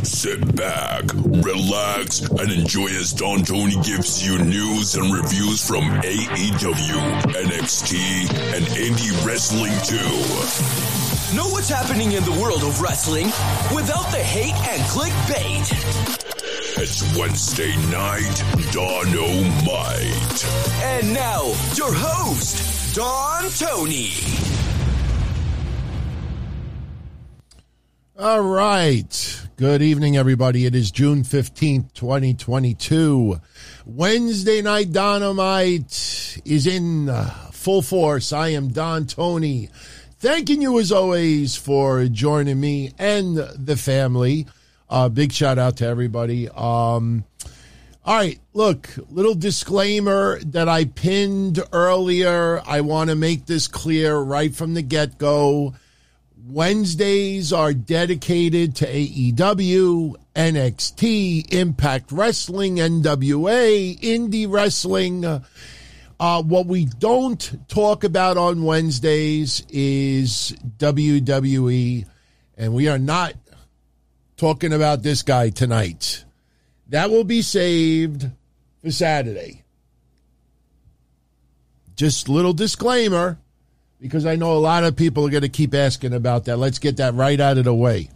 Sit back, relax, and enjoy as Don Tony gives you news and reviews from AEW, NXT, and indie wrestling too. Know what's happening in the world of wrestling without the hate and clickbait. It's Wednesday night, Dynamite. And now, your host, Don Tony. All right. Good evening, everybody. It is June 15th, 2022. Wednesday Night Dynamite is in full force. I am Don Tony. Thanking you, as always, for joining me and the family. Big shout out to everybody. All right, look, little disclaimer that I pinned earlier. I want to make this clear right from the get-go. Wednesdays are dedicated to AEW, NXT, Impact Wrestling, NWA, Indie Wrestling. What we don't talk about on Wednesdays is WWE, and we are not talking about this guy tonight. That will be saved for Saturday. Just little disclaimer, because I know a lot of people are going to keep asking about that. Let's get that right out of the way.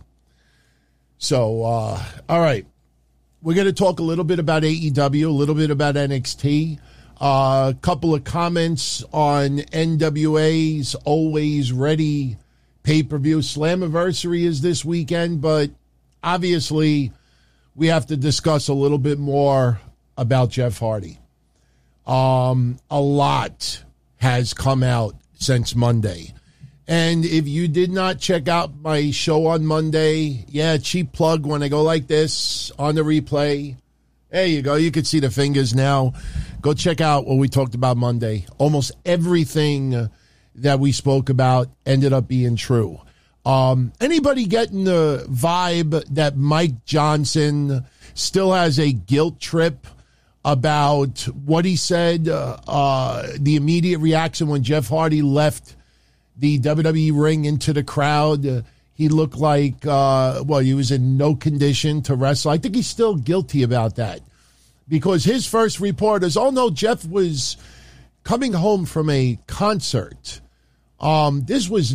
So, all right. We're going to talk a little bit about AEW, a little bit about NXT, a couple of comments on NWA's Always Ready pay-per-view. Slammiversary is this weekend, but obviously we have to discuss a little bit more about Jeff Hardy. A lot has come out since Monday. And if you did not check out my show on Monday, cheap plug when I go like this on the replay. There you go. You can see the fingers now. Go check out what we talked about Monday. Almost everything that we spoke about ended up being true. Anybody getting the vibe that Mike Johnson still has a guilt trip about what he said, the immediate reaction when Jeff Hardy left the WWE ring into the crowd? He looked like, he was in no condition to wrestle. I think he's still guilty about that, because his first report is, Jeff was coming home from a concert. This was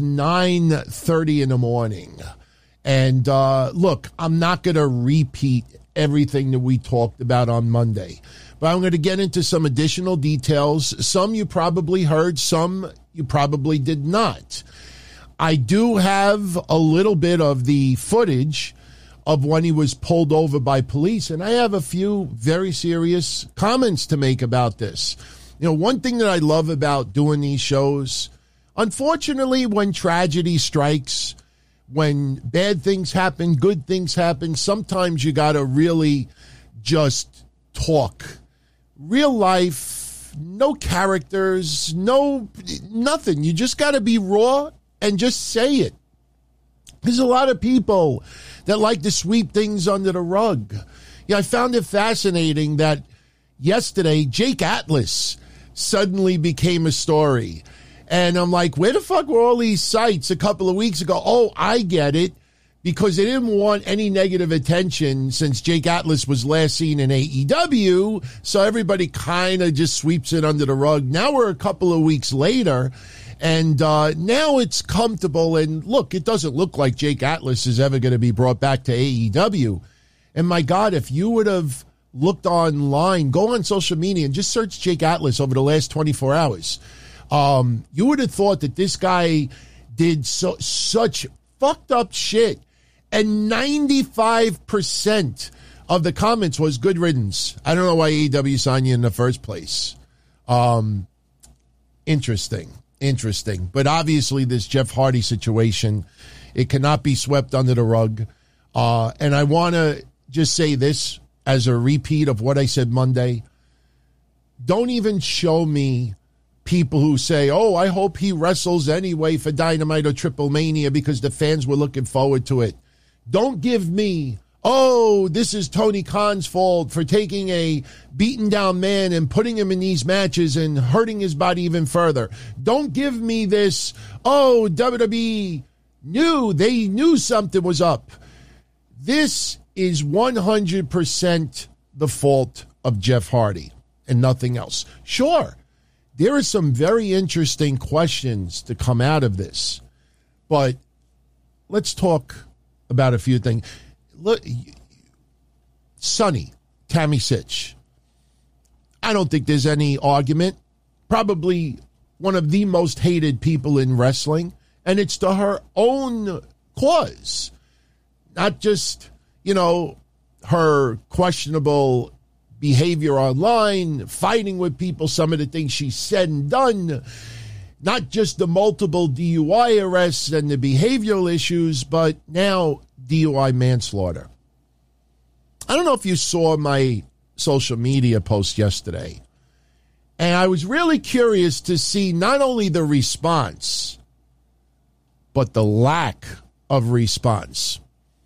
9:30 in the morning. And look, I'm not going to repeat everything that we talked about on Monday, but I'm going to get into some additional details. Some you probably heard, some you probably did not. I do have a little bit of the footage of when he was pulled over by police, and I have a few very serious comments to make about this. You know, one thing that I love about doing these shows, unfortunately, when tragedy strikes, when bad things happen, good things happen, sometimes you got to really just talk. Real life, no characters, nothing. You just got to be raw and just say it. There's a lot of people that like to sweep things under the rug. I found it fascinating that yesterday Jake Atlas suddenly became a story. And I'm like, where the fuck were all these sites a couple of weeks ago? Oh, I get it. Because they didn't want any negative attention since Jake Atlas was last seen in AEW. So everybody kind of just sweeps it under the rug. Now we're a couple of weeks later, and now it's comfortable. And look, it doesn't look like Jake Atlas is ever going to be brought back to AEW. And my God, if you would have looked online, go on social media and just search Jake Atlas over the last 24 hours. You would have thought that this guy did such fucked up shit, and 95% of the comments was good riddance. I don't know why AEW signed you in the first place. Interesting. But obviously this Jeff Hardy situation, it cannot be swept under the rug. And I want to just say this as a repeat of what I said Monday. Don't even show me people who say, I hope he wrestles anyway for Dynamite or Triple Mania because the fans were looking forward to it. Don't give me, this is Tony Khan's fault for taking a beaten down man and putting him in these matches and hurting his body even further. Don't give me this, WWE they knew something was up. This is 100% the fault of Jeff Hardy and nothing else. Sure, there are some very interesting questions to come out of this, but let's talk about a few things. Look, Sonny, Tammy Sitch, I don't think there's any argument. Probably one of the most hated people in wrestling, and it's to her own cause. Not just, her questionable behavior online, fighting with people, some of the things she said and done, not just the multiple DUI arrests and the behavioral issues, but now DUI manslaughter. I don't know if you saw my social media post yesterday, and I was really curious to see not only the response, but the lack of response.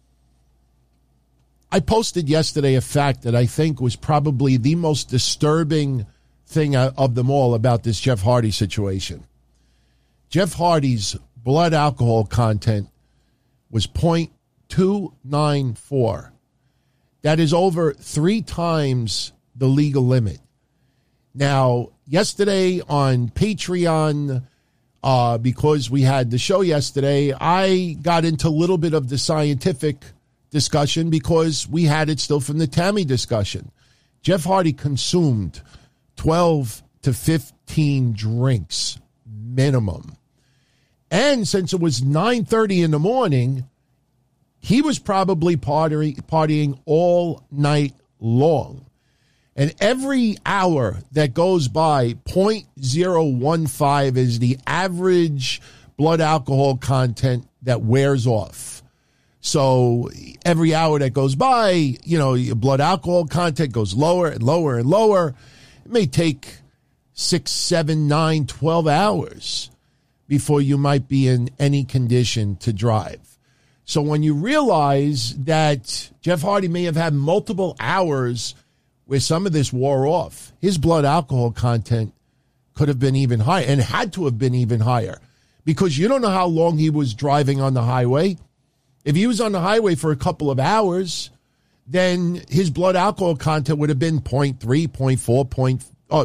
I posted yesterday a fact that I think was probably the most disturbing thing of them all about this Jeff Hardy situation. Jeff Hardy's blood alcohol content was 0.294. That is over 3 times the legal limit. Now, yesterday on Patreon, because we had the show yesterday, I got into a little bit of the scientific discussion because we had it still from the Tammy discussion. Jeff Hardy consumed 12 to 15 drinks minimum. And since it was 9:30 in the morning, he was probably partying all night long. And every hour that goes by, 0.015 is the average blood alcohol content that wears off. So every hour that goes by, your blood alcohol content goes lower and lower and lower. It may take 6, 7, 9, 12 hours before you might be in any condition to drive. So when you realize that Jeff Hardy may have had multiple hours where some of this wore off, his blood alcohol content could have been even higher and had to have been even higher, because you don't know how long he was driving on the highway. If he was on the highway for a couple of hours, then his blood alcohol content would have been 0.3, 0.4,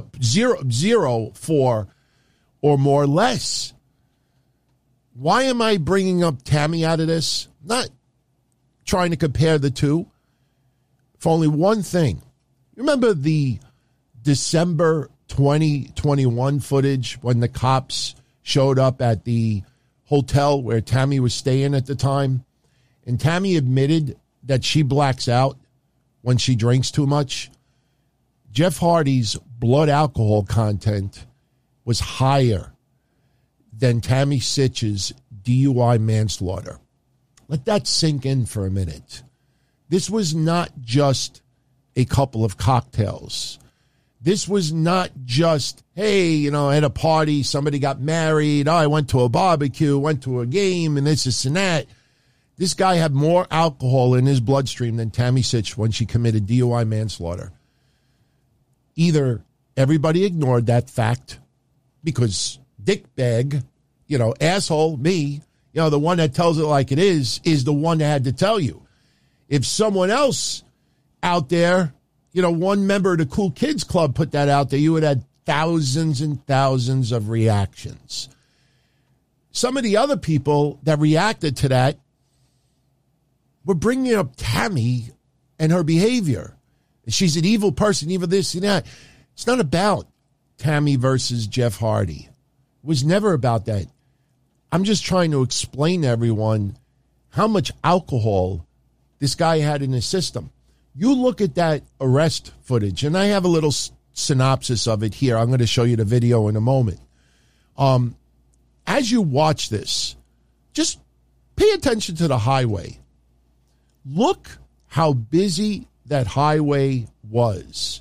0.004 or more or less. Why am I bringing up Tammy out of this? Not trying to compare the two. For only one thing. Remember the December 2021 footage when the cops showed up at the hotel where Tammy was staying at the time? And Tammy admitted that she blacks out when she drinks too much. Jeff Hardy's blood alcohol content was higher than Tammy Sitch's DUI manslaughter. Let that sink in for a minute. This was not just a couple of cocktails. This was not just, hey, at a party, somebody got married, I went to a barbecue, went to a game, and this and that. This guy had more alcohol in his bloodstream than Tammy Sitch when she committed DUI manslaughter. Either everybody ignored that fact because dickbag, asshole, me, the one that tells it like it is the one that had to tell you. If someone else out there, one member of the Cool Kids Club put that out there, you would have had thousands and thousands of reactions. Some of the other people that reacted to that were bringing up Tammy and her behavior. She's an evil person, evil this and that. It's not about Tammy versus Jeff Hardy. It was never about that. I'm just trying to explain to everyone how much alcohol this guy had in his system. You look at that arrest footage, and I have a little synopsis of it here. I'm going to show you the video in a moment. As you watch this, just pay attention to the highway. Look how busy that highway was.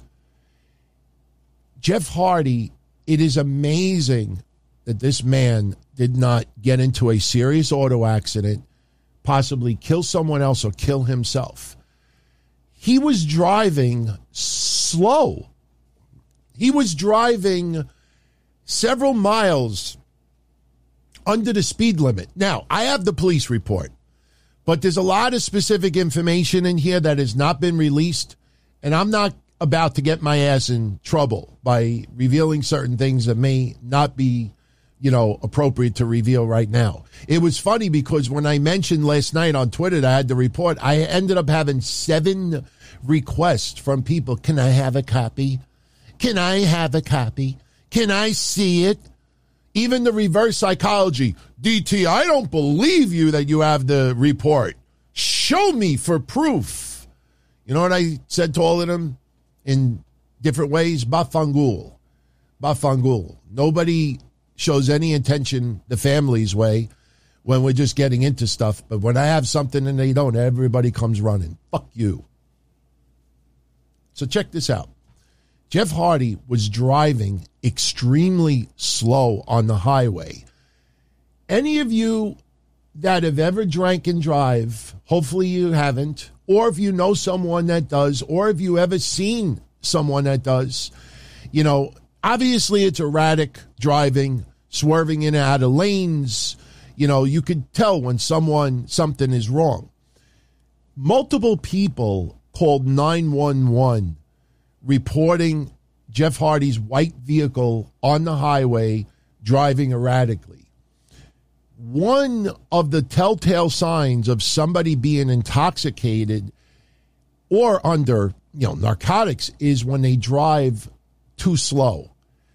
Jeff Hardy, it is amazing that this man did not get into a serious auto accident, possibly kill someone else or kill himself. He was driving slow. He was driving several miles under the speed limit. Now, I have the police report, But there's a lot of specific information in here that has not been released, and I'm not about to get my ass in trouble by revealing certain things that may not be, appropriate to reveal right now. It was funny because when I mentioned last night on Twitter that I had the report, I ended up having 7 requests from people. Can I have a copy? Can I have a copy? Can I see it? Even the reverse psychology. DT, I don't believe you that you have the report. Show me for proof. You know what I said to all of them in different ways? Bafangul. Bafangul. Nobody shows any intention the family's way when we're just getting into stuff. But when I have something and they don't, everybody comes running. Fuck you. So check this out. Jeff Hardy was driving extremely slow on the highway. Any of you that have ever drank and drive, hopefully you haven't, or if you know someone that does, or if you ever seen someone that does, obviously it's erratic driving, swerving in and out of lanes. You could tell when something is wrong. Multiple people called 911 reporting Jeff Hardy's white vehicle on the highway driving erratically. One of the telltale signs of somebody being intoxicated or under, narcotics is when they drive too slow.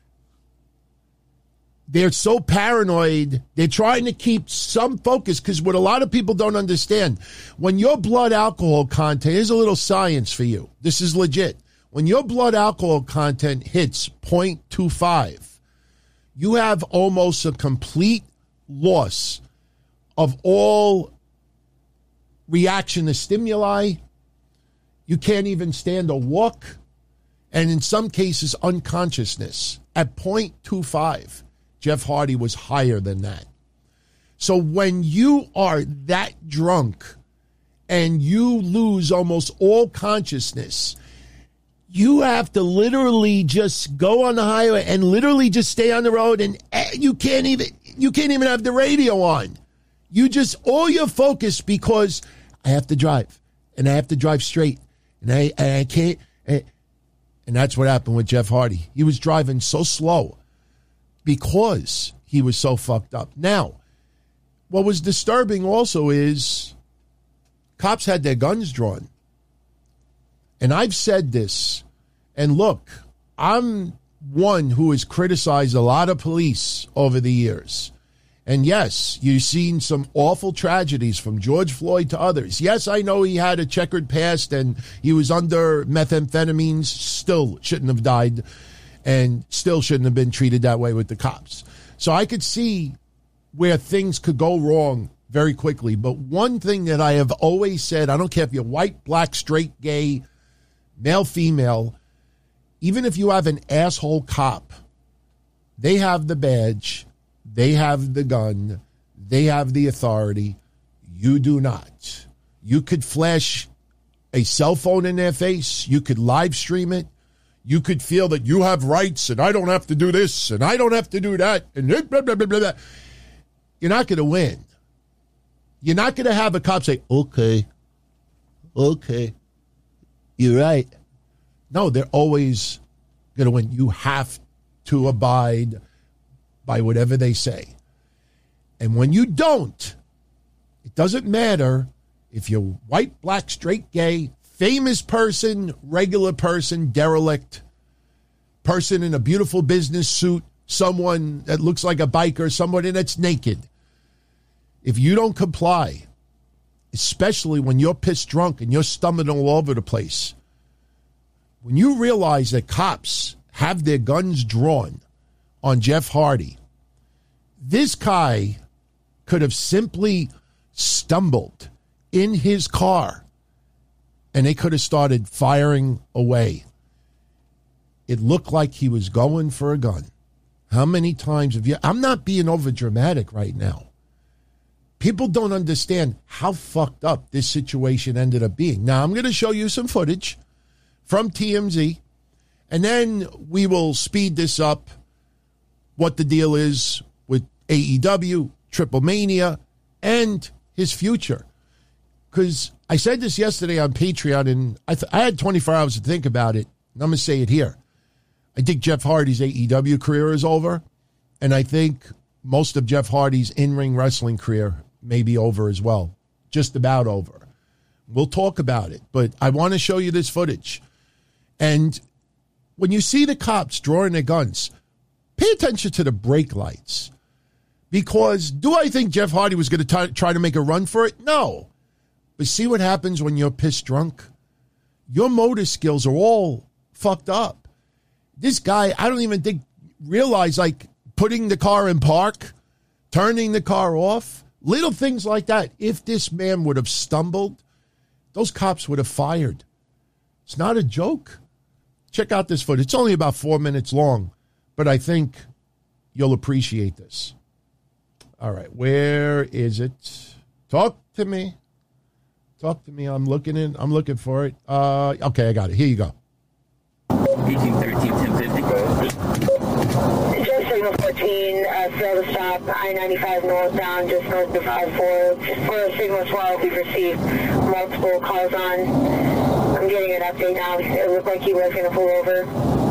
They're so paranoid, they're trying to keep some focus, because what a lot of people don't understand, when your blood alcohol content, here's a little science for you. This is legit. When your blood alcohol content hits 0.25, you have almost a complete loss of all reaction to stimuli. You can't even stand or walk. And in some cases, unconsciousness. At 0.25, Jeff Hardy was higher than that. So when you are that drunk and you lose almost all consciousness, you have to literally just go on the highway and literally just stay on the road, and you can't even have the radio on. You just, all your focus, because I have to drive and I have to drive straight and I can't. And that's what happened with Jeff Hardy. He was driving so slow because he was so fucked up. Now, what was disturbing also is cops had their guns drawn. And I've said this, and look, I'm one who has criticized a lot of police over the years. And yes, you've seen some awful tragedies from George Floyd to others. Yes, I know he had a checkered past and he was under methamphetamines, still shouldn't have died, and still shouldn't have been treated that way with the cops. So I could see where things could go wrong very quickly. But one thing that I have always said, I don't care if you're white, black, straight, gay, male, female, even if you have an asshole cop, they have the badge, they have the gun, they have the authority. You do not. You could flash a cell phone in their face. You could live stream it. You could feel that you have rights and I don't have to do this and I don't have to do that. And blah, blah, blah, blah, blah. You're not going to win. You're not going to have a cop say, okay, you're right. No, they're always going to win. You have to abide by whatever they say. And when you don't, it doesn't matter if you're white, black, straight, gay, famous person, regular person, derelict, person in a beautiful business suit, someone that looks like a biker, somebody that's naked. If you don't comply, especially when you're pissed drunk and you're stumbling all over the place, when you realize that cops have their guns drawn on Jeff Hardy, this guy could have simply stumbled in his car and they could have started firing away. It looked like he was going for a gun. How many times have you... I'm not being over dramatic right now. People don't understand how fucked up this situation ended up being. Now, I'm going to show you some footage from TMZ, and then we will speed this up, what the deal is with AEW, Triple Mania, and his future. Because I said this yesterday on Patreon, and I had 24 hours to think about it, and I'm going to say it here. I think Jeff Hardy's AEW career is over, and I think most of Jeff Hardy's in-ring wrestling career may be over as well. Just about over. We'll talk about it, but I want to show you this footage. And when you see the cops drawing their guns, pay attention to the brake lights. Because do I think Jeff Hardy was going to try to make a run for it? No. But see what happens when you're pissed drunk? Your motor skills are all fucked up. This guy, I don't even think, realize, like, putting the car in park, turning the car off, little things like that. If this man would have stumbled, those cops would have fired. It's not a joke. Check out this footage. It's only about 4 minutes long, but I think you'll appreciate this. All right, where is it? Talk to me. Talk to me. I'm looking for it. Okay, I got it. Here you go. 1813, 1050. Just signal 14, fail to stop, I-95 northbound, just north of 54. For signal 12, we've received multiple calls on. I'm getting an update now. It looked like he was going to pull over.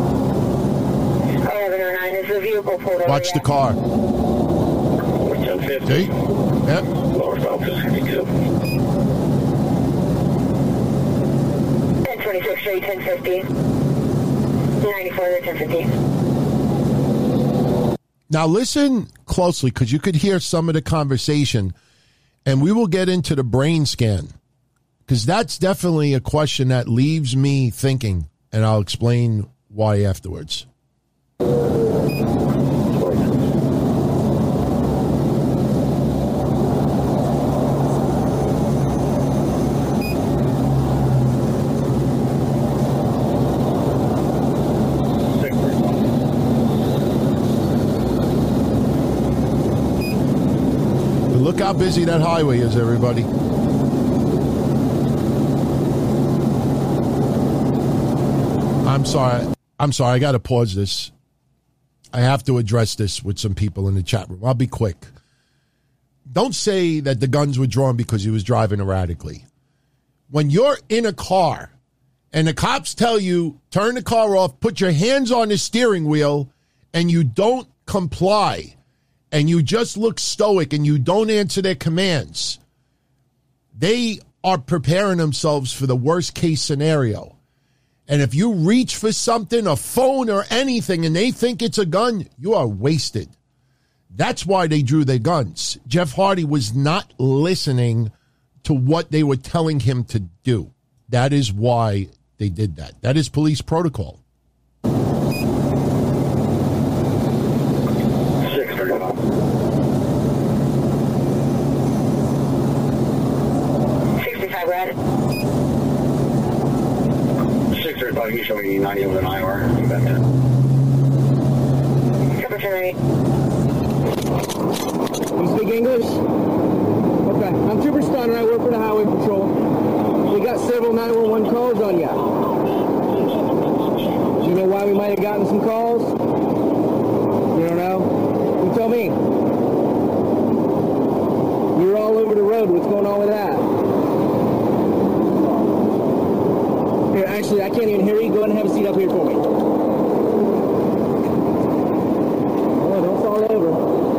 1109, is the vehicle pulled over? Watch the car. 1050. See? Yep. Northbound to 62. 1026 straight, 1050. 94 to 1050. Now listen closely, because you could hear some of the conversation, and we will get into the brain scan, because that's definitely a question that leaves me thinking, and I'll explain why afterwards. Look how busy that highway is, everybody. I'm sorry. I got to pause this. I have to address this with some people in the chat room. I'll be quick. Don't say that the guns were drawn because he was driving erratically. When you're in a car and the cops tell you, turn the car off, put your hands on the steering wheel, and you don't comply, and you just look stoic and you don't answer their commands, they are preparing themselves for the worst case scenario. And if you reach for something, a phone or anything, and they think it's a gun, you are wasted. That's why they drew their guns. Jeff Hardy was not listening to what they were telling him to do. That is why they did that. That is police protocol. He's showing 90 over an hour. You speak English? Okay. I'm Trooper Steiner. I work for the Highway Patrol. We got several 911 calls on you. Do you know why we might have gotten some calls? You don't know? You tell me. You're all over the road. What's going on with that? Here, actually, I can't even hear you. Go ahead and have a seat up here for me. Oh, don't fall over.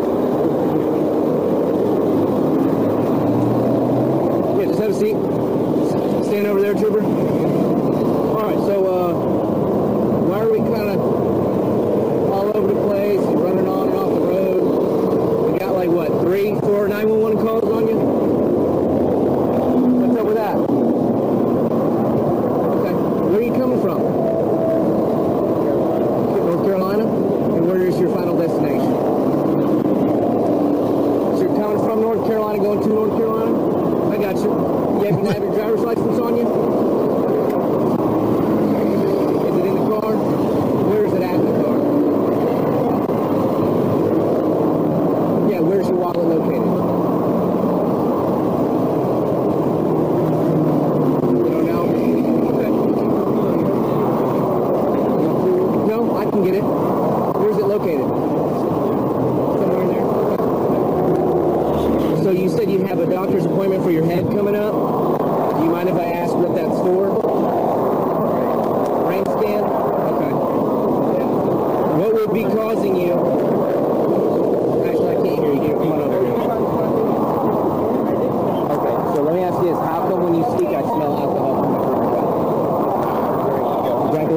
Yeah, just have a seat. Stand over there, Trooper. All right, so, why are we kind of all over the place and running on and off the road? We got like, what, 3, 4 911 calls on you? What's up with that? Where are you coming from? North Carolina? And where is your final destination?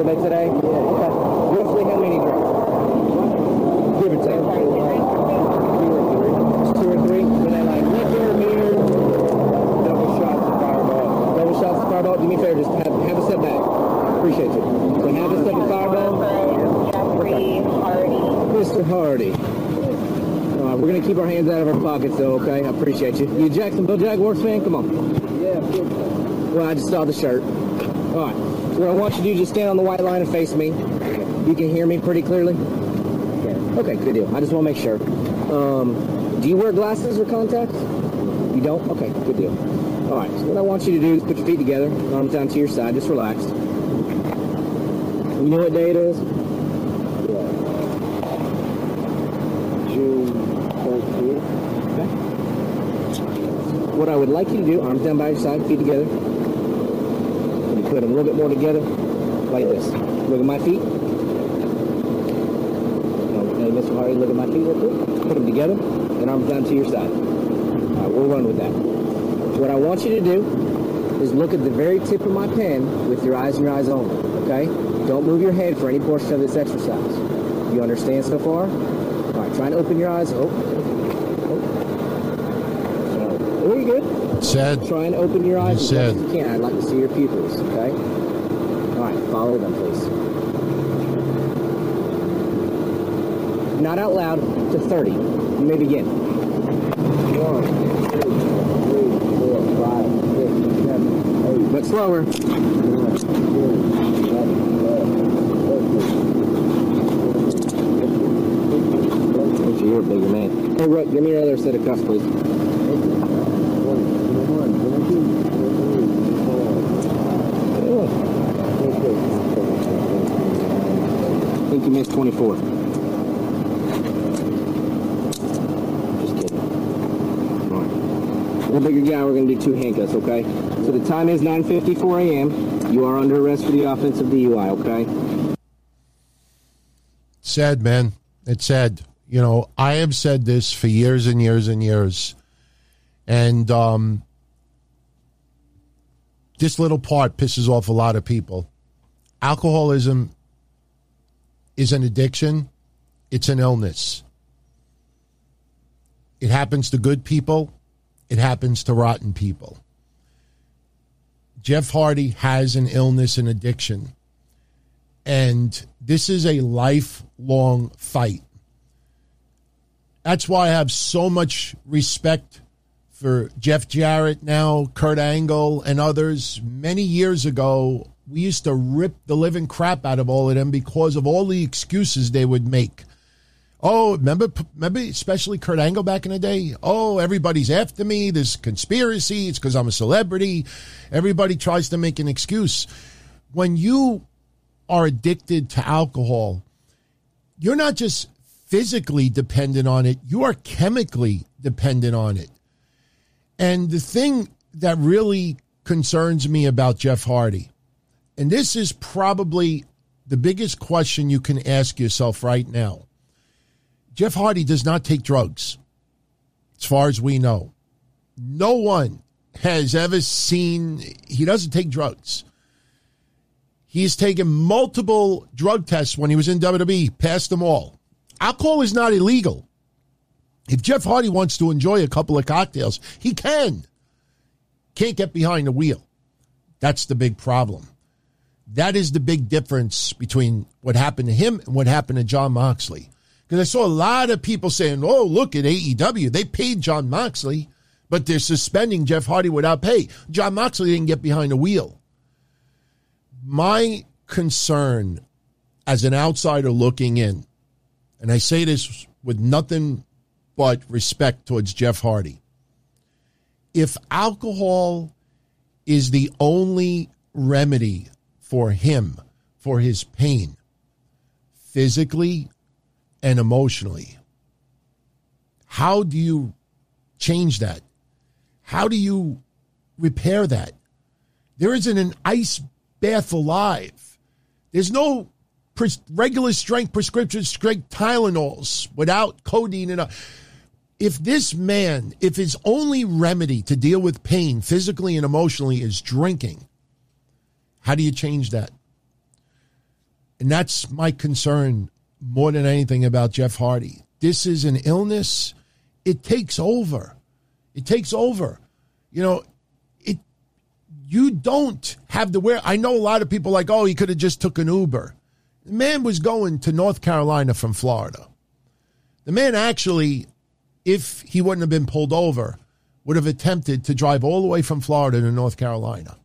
little bit today? Yeah. Okay. Roughly how many drinks? Give or take. 2 or 3. Were they like liquor, beer? Double shots of Fireball. Double shots of Fireball? Do me a favor, just have a step back. Appreciate you. So have a step of Fireball. Jeffrey Hardy. Mr. Hardy. All right, we're going to keep our hands out of our pockets, though, okay? I appreciate you. You a Jacksonville Jaguars fan? Come on. Yeah, well, I just saw the shirt. All right. So what I want you to do is just stand on the white line and face me. You can hear me pretty clearly? Okay, good deal. I just want to make sure. Do you wear glasses or contacts? You don't? Okay, good deal. All right, so what I want you to do is put your feet together, arms down to your side, just relaxed. You know what day it is? Yeah. June 14th. Okay. What I would like you to do, arms down by your side, feet together. You put them a little bit more together, like this. Look at my feet. Hey, Mr. Hardy, look at my feet real quick. Put them together, and arms down to your side. All right, we'll run with that. So what I want you to do is look at the very tip of my pen with your eyes and your eyes only, okay? Don't move your head for any portion of this exercise. You understand so far? All right, try and open your eyes. Oh, you're good. Said. Try and open your eyes as much said. as you can. I'd like to see your pupils, okay? All right, follow them, please. Not out loud, to 30. You may begin. 1, 2, 3, 4, 5, 6, 7, 8. But slower. 9, 10, 11, 12, 13. You're a bigger man. Hey, Rook, give me your other set of cuffs, please. I think you missed 24. Just kidding. All right. A bigger guy, we're going to do 2 handcuffs, okay? So the time is 9:54 a.m. You are under arrest for the offensive DUI, okay? Sad, man. It's sad. You know, I have said this for years and years and years. And this little part pisses off a lot of people. Alcoholism is an addiction. It's an illness. It happens to good people. It happens to rotten people. Jeff Hardy has an illness and addiction. And this is a lifelong fight. That's why I have so much respect for Jeff Jarrett now, Kurt Angle, and others. Many years ago, we used to rip the living crap out of all of them because of all the excuses they would make. Oh, remember especially Kurt Angle back in the day? Oh, everybody's after me. There's conspiracy. It's because I'm a celebrity. Everybody tries to make an excuse. When you are addicted to alcohol, you're not just physically dependent on it. You are chemically dependent on it. And the thing that really concerns me about Jeff Hardy, and this is probably the biggest question you can ask yourself right now. Jeff Hardy does not take drugs, as far as we know. No one has ever seen, he doesn't take drugs. He's taken multiple drug tests when he was in WWE, passed them all. Alcohol is not illegal. If Jeff Hardy wants to enjoy a couple of cocktails, he can. Can't get behind the wheel. That's the big problem. That is the big difference between what happened to him and what happened to Jon Moxley. Because I saw a lot of people saying, oh, look at AEW. They paid Jon Moxley, but they're suspending Jeff Hardy without pay. Jon Moxley didn't get behind the wheel. My concern as an outsider looking in, and I say this with nothing but respect towards Jeff Hardy, if alcohol is the only remedy for him, for his pain, physically and emotionally, how do you change that? How do you repair that? There isn't an ice bath alive. There's no regular strength prescription strength Tylenols without codeine and if this man, if his only remedy to deal with pain physically and emotionally is drinking, how do you change that? And that's my concern more than anything about Jeff Hardy. This is an illness. It takes over. It takes over. You don't have to wear. I know a lot of people like, oh, he could have just took an Uber. The man was going to North Carolina from Florida. The man actually, if he wouldn't have been pulled over, would have attempted to drive all the way from Florida to North Carolina.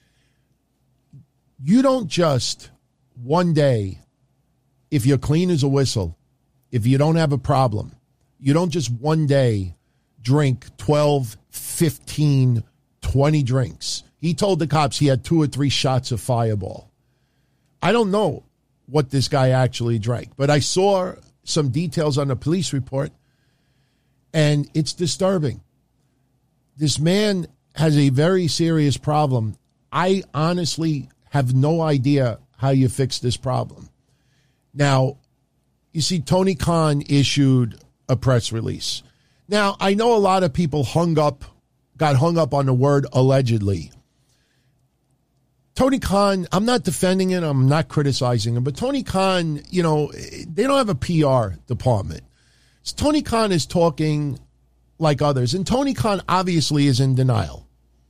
You don't just one day, if you're clean as a whistle, if you don't have a problem, you don't just one day drink 12, 15, 20 drinks. He told the cops he had 2 or 3 shots of Fireball. I don't know what this guy actually drank, but I saw some details on the police report, and it's disturbing. This man has a very serious problem. I honestly have no idea how you fix this problem. Now, you see, Tony Khan issued a press release. Now, I know a lot of people got hung up on the word allegedly. Tony Khan, I'm not defending it. I'm not criticizing him. But Tony Khan, they don't have a PR department. So Tony Khan is talking like others. And Tony Khan obviously is in denial.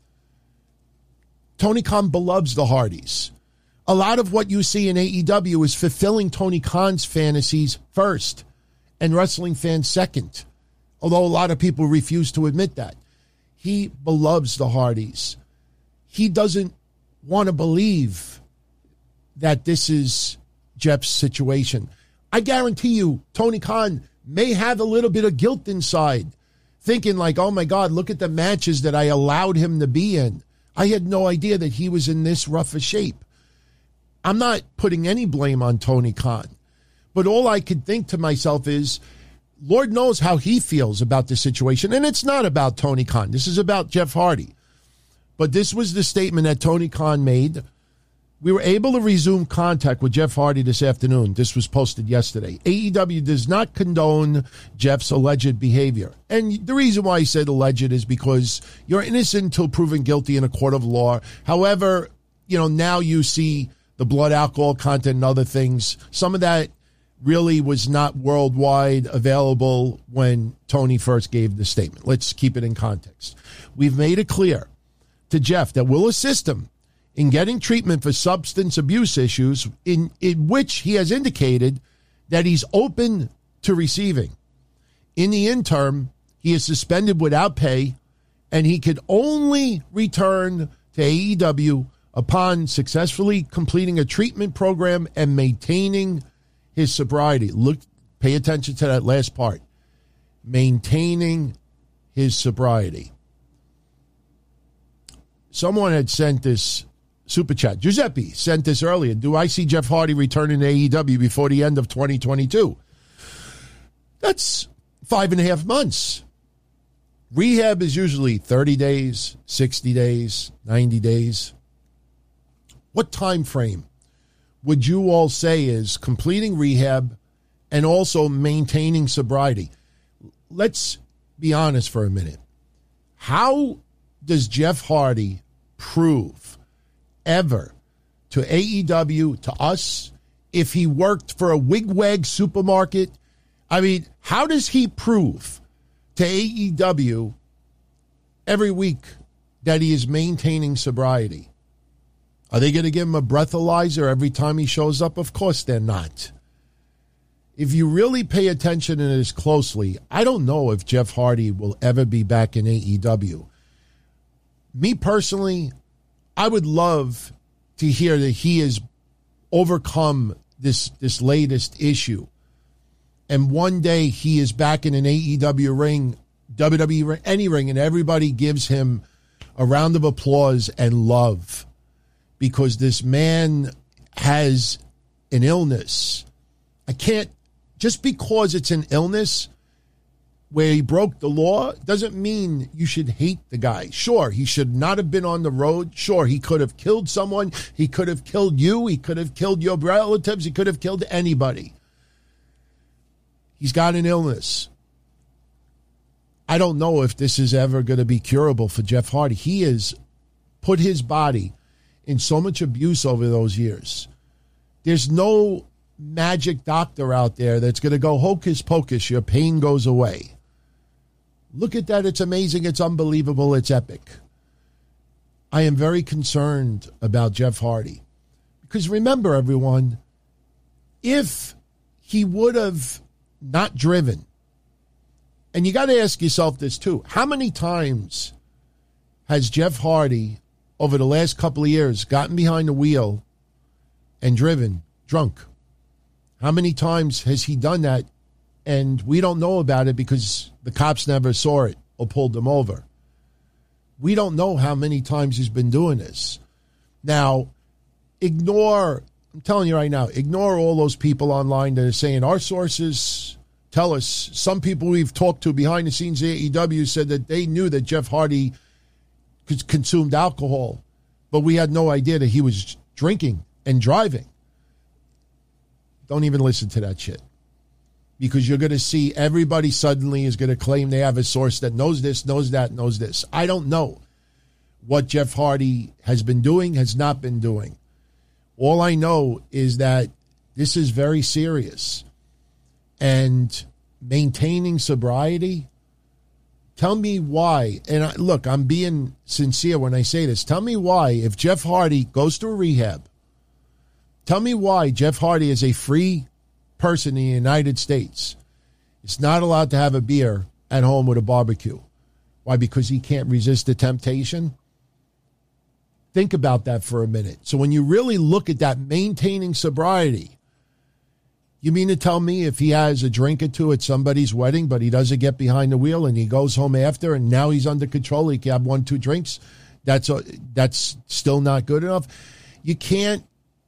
Tony Khan beloves the Hardys. A lot of what you see in AEW is fulfilling Tony Khan's fantasies first and wrestling fans second. Although a lot of people refuse to admit that. He beloves the Hardys. He doesn't want to believe that this is Jeff's situation. I guarantee you, Tony Khan may have a little bit of guilt inside, thinking like, oh my God, look at the matches that I allowed him to be in. I had no idea that he was in this rough a shape. I'm not putting any blame on Tony Khan, but all I could think to myself is, Lord knows how he feels about this situation. And it's not about Tony Khan. This is about Jeff Hardy. But this was the statement that Tony Khan made. We were able to resume contact with Jeff Hardy this afternoon. This was posted yesterday. AEW does not condone Jeff's alleged behavior. And the reason why he said alleged is because you're innocent until proven guilty in a court of law. However, now you see the blood alcohol content and other things. Some of that really was not worldwide available when Tony first gave the statement. Let's keep it in context. We've made it clear to Jeff that we'll assist him in getting treatment for substance abuse issues in which he has indicated that he's open to receiving. In the interim, he is suspended without pay, and he could only return to AEW upon successfully completing a treatment program and maintaining his sobriety. Pay attention to that last part. Maintaining his sobriety. Someone had sent this super chat. Giuseppe sent this earlier. Do I see Jeff Hardy returning to AEW before the end of 2022? That's 5.5 months. Rehab is usually 30 days, 60 days, 90 days. What time frame would you all say is completing rehab and also maintaining sobriety? Let's be honest for a minute. How does Jeff Hardy prove ever to AEW, to us, if he worked for a wigwag supermarket? I mean, how does he prove to AEW every week that he is maintaining sobriety? Are they going to give him a breathalyzer every time he shows up? Of course they're not. If you really pay attention to this closely, I don't know if Jeff Hardy will ever be back in AEW. Me personally, I would love to hear that he has overcome this latest issue. And one day he is back in an AEW ring, WWE ring, any ring, and everybody gives him a round of applause and love. Because this man has an illness. I can't, just because it's an illness where he broke the law, doesn't mean you should hate the guy. Sure, he should not have been on the road. Sure, he could have killed someone. He could have killed you. He could have killed your relatives. He could have killed anybody. He's got an illness. I don't know if this is ever going to be curable for Jeff Hardy. He has put his body in so much abuse over those years There's no magic doctor out there that's going to go hocus pocus, your pain goes away. Look at that. It's amazing. It's unbelievable. It's epic. I am very concerned about Jeff Hardy. Because remember, everyone, if he would have not driven, and you got to ask yourself this too, how many times has Jeff Hardy over the last couple of years gotten behind the wheel and driven drunk? How many times has he done that and we don't know about it because the cops never saw it or pulled him over? We don't know how many times he's been doing this. Now, I'm telling you right now, ignore all those people online that are saying our sources tell us. Some people we've talked to behind the scenes at AEW said that they knew that Jeff Hardy consumed alcohol, but we had no idea that he was drinking and driving. Don't even listen to that shit. Because you're going to see everybody suddenly is going to claim they have a source that knows this, knows that, knows this. I don't know what Jeff Hardy has been doing, has not been doing. All I know is that this is very serious. And maintaining sobriety, tell me why. And look, I'm being sincere when I say this. Tell me why, if Jeff Hardy goes to a rehab, tell me why Jeff Hardy is a free person in the United States is not allowed to have a beer at home with a barbecue. Why? Because he can't resist the temptation? Think about that for a minute. So when you really look at that maintaining sobriety, you mean to tell me if he has a drink or two at somebody's wedding, but he doesn't get behind the wheel and he goes home after and now he's under control, he can have 1-2 drinks, that's still not good enough? You can't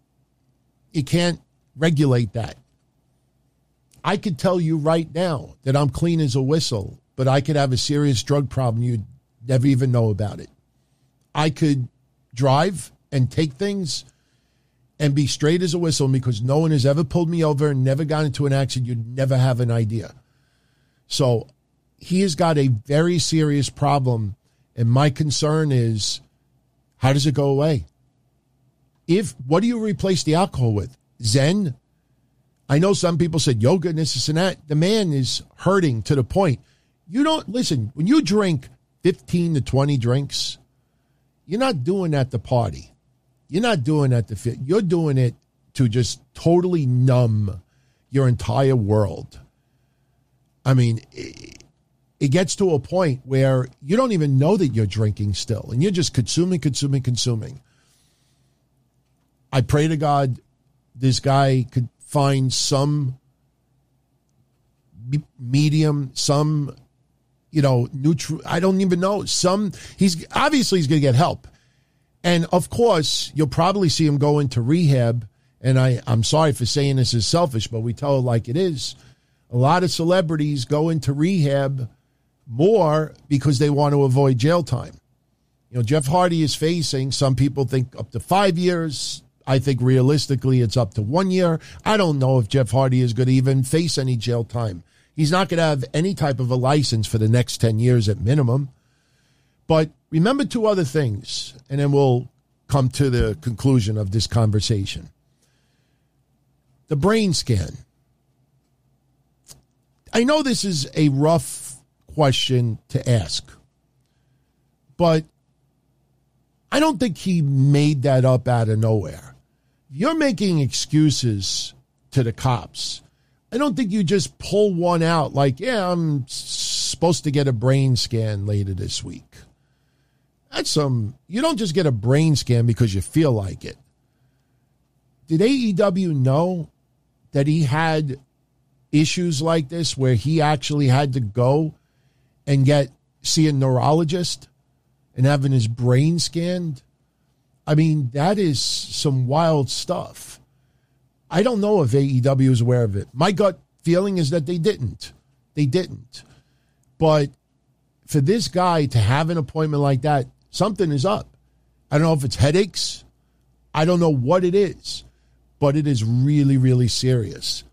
regulate that. I could tell you right now that I'm clean as a whistle, but I could have a serious drug problem. You'd never even know about it. I could drive and take things and be straight as a whistle because no one has ever pulled me over and never got into an accident. You'd never have an idea. So he has got a very serious problem, and my concern is, how does it go away? What do you replace the alcohol with? Zen? I know some people said yoga and this and that. The man is hurting to the point. You don't, listen, when you drink 15 to 20 drinks, you're not doing that to party. You're not doing that to fit. You're doing it to just totally numb your entire world. I mean, it gets to a point where you don't even know that you're drinking still, and you're just consuming. I pray to God this guy could find some medium, some, neutral. I don't even know. He's going to get help. And of course, you'll probably see him go into rehab. And I'm sorry for saying this is selfish, but we tell it like it is. A lot of celebrities go into rehab more because they want to avoid jail time. Jeff Hardy is facing, some people think up to 5 years. I think realistically it's up to 1 year. I don't know if Jeff Hardy is going to even face any jail time. He's not going to have any type of a license for the next 10 years at minimum. But remember two other things, and then we'll come to the conclusion of this conversation. The brain scan. I know this is a rough question to ask, but I don't think he made that up out of nowhere. You're making excuses to the cops. I don't think you just pull one out like, yeah, I'm supposed to get a brain scan later this week. You don't just get a brain scan because you feel like it. Did AEW know that he had issues like this where he actually had to go and see a neurologist and having his brain scanned? I mean, that is some wild stuff. I don't know if AEW is aware of it. My gut feeling is that they didn't. They didn't. But for this guy to have an appointment like that, something is up. I don't know if it's headaches. I don't know what it is. But it is really, really serious.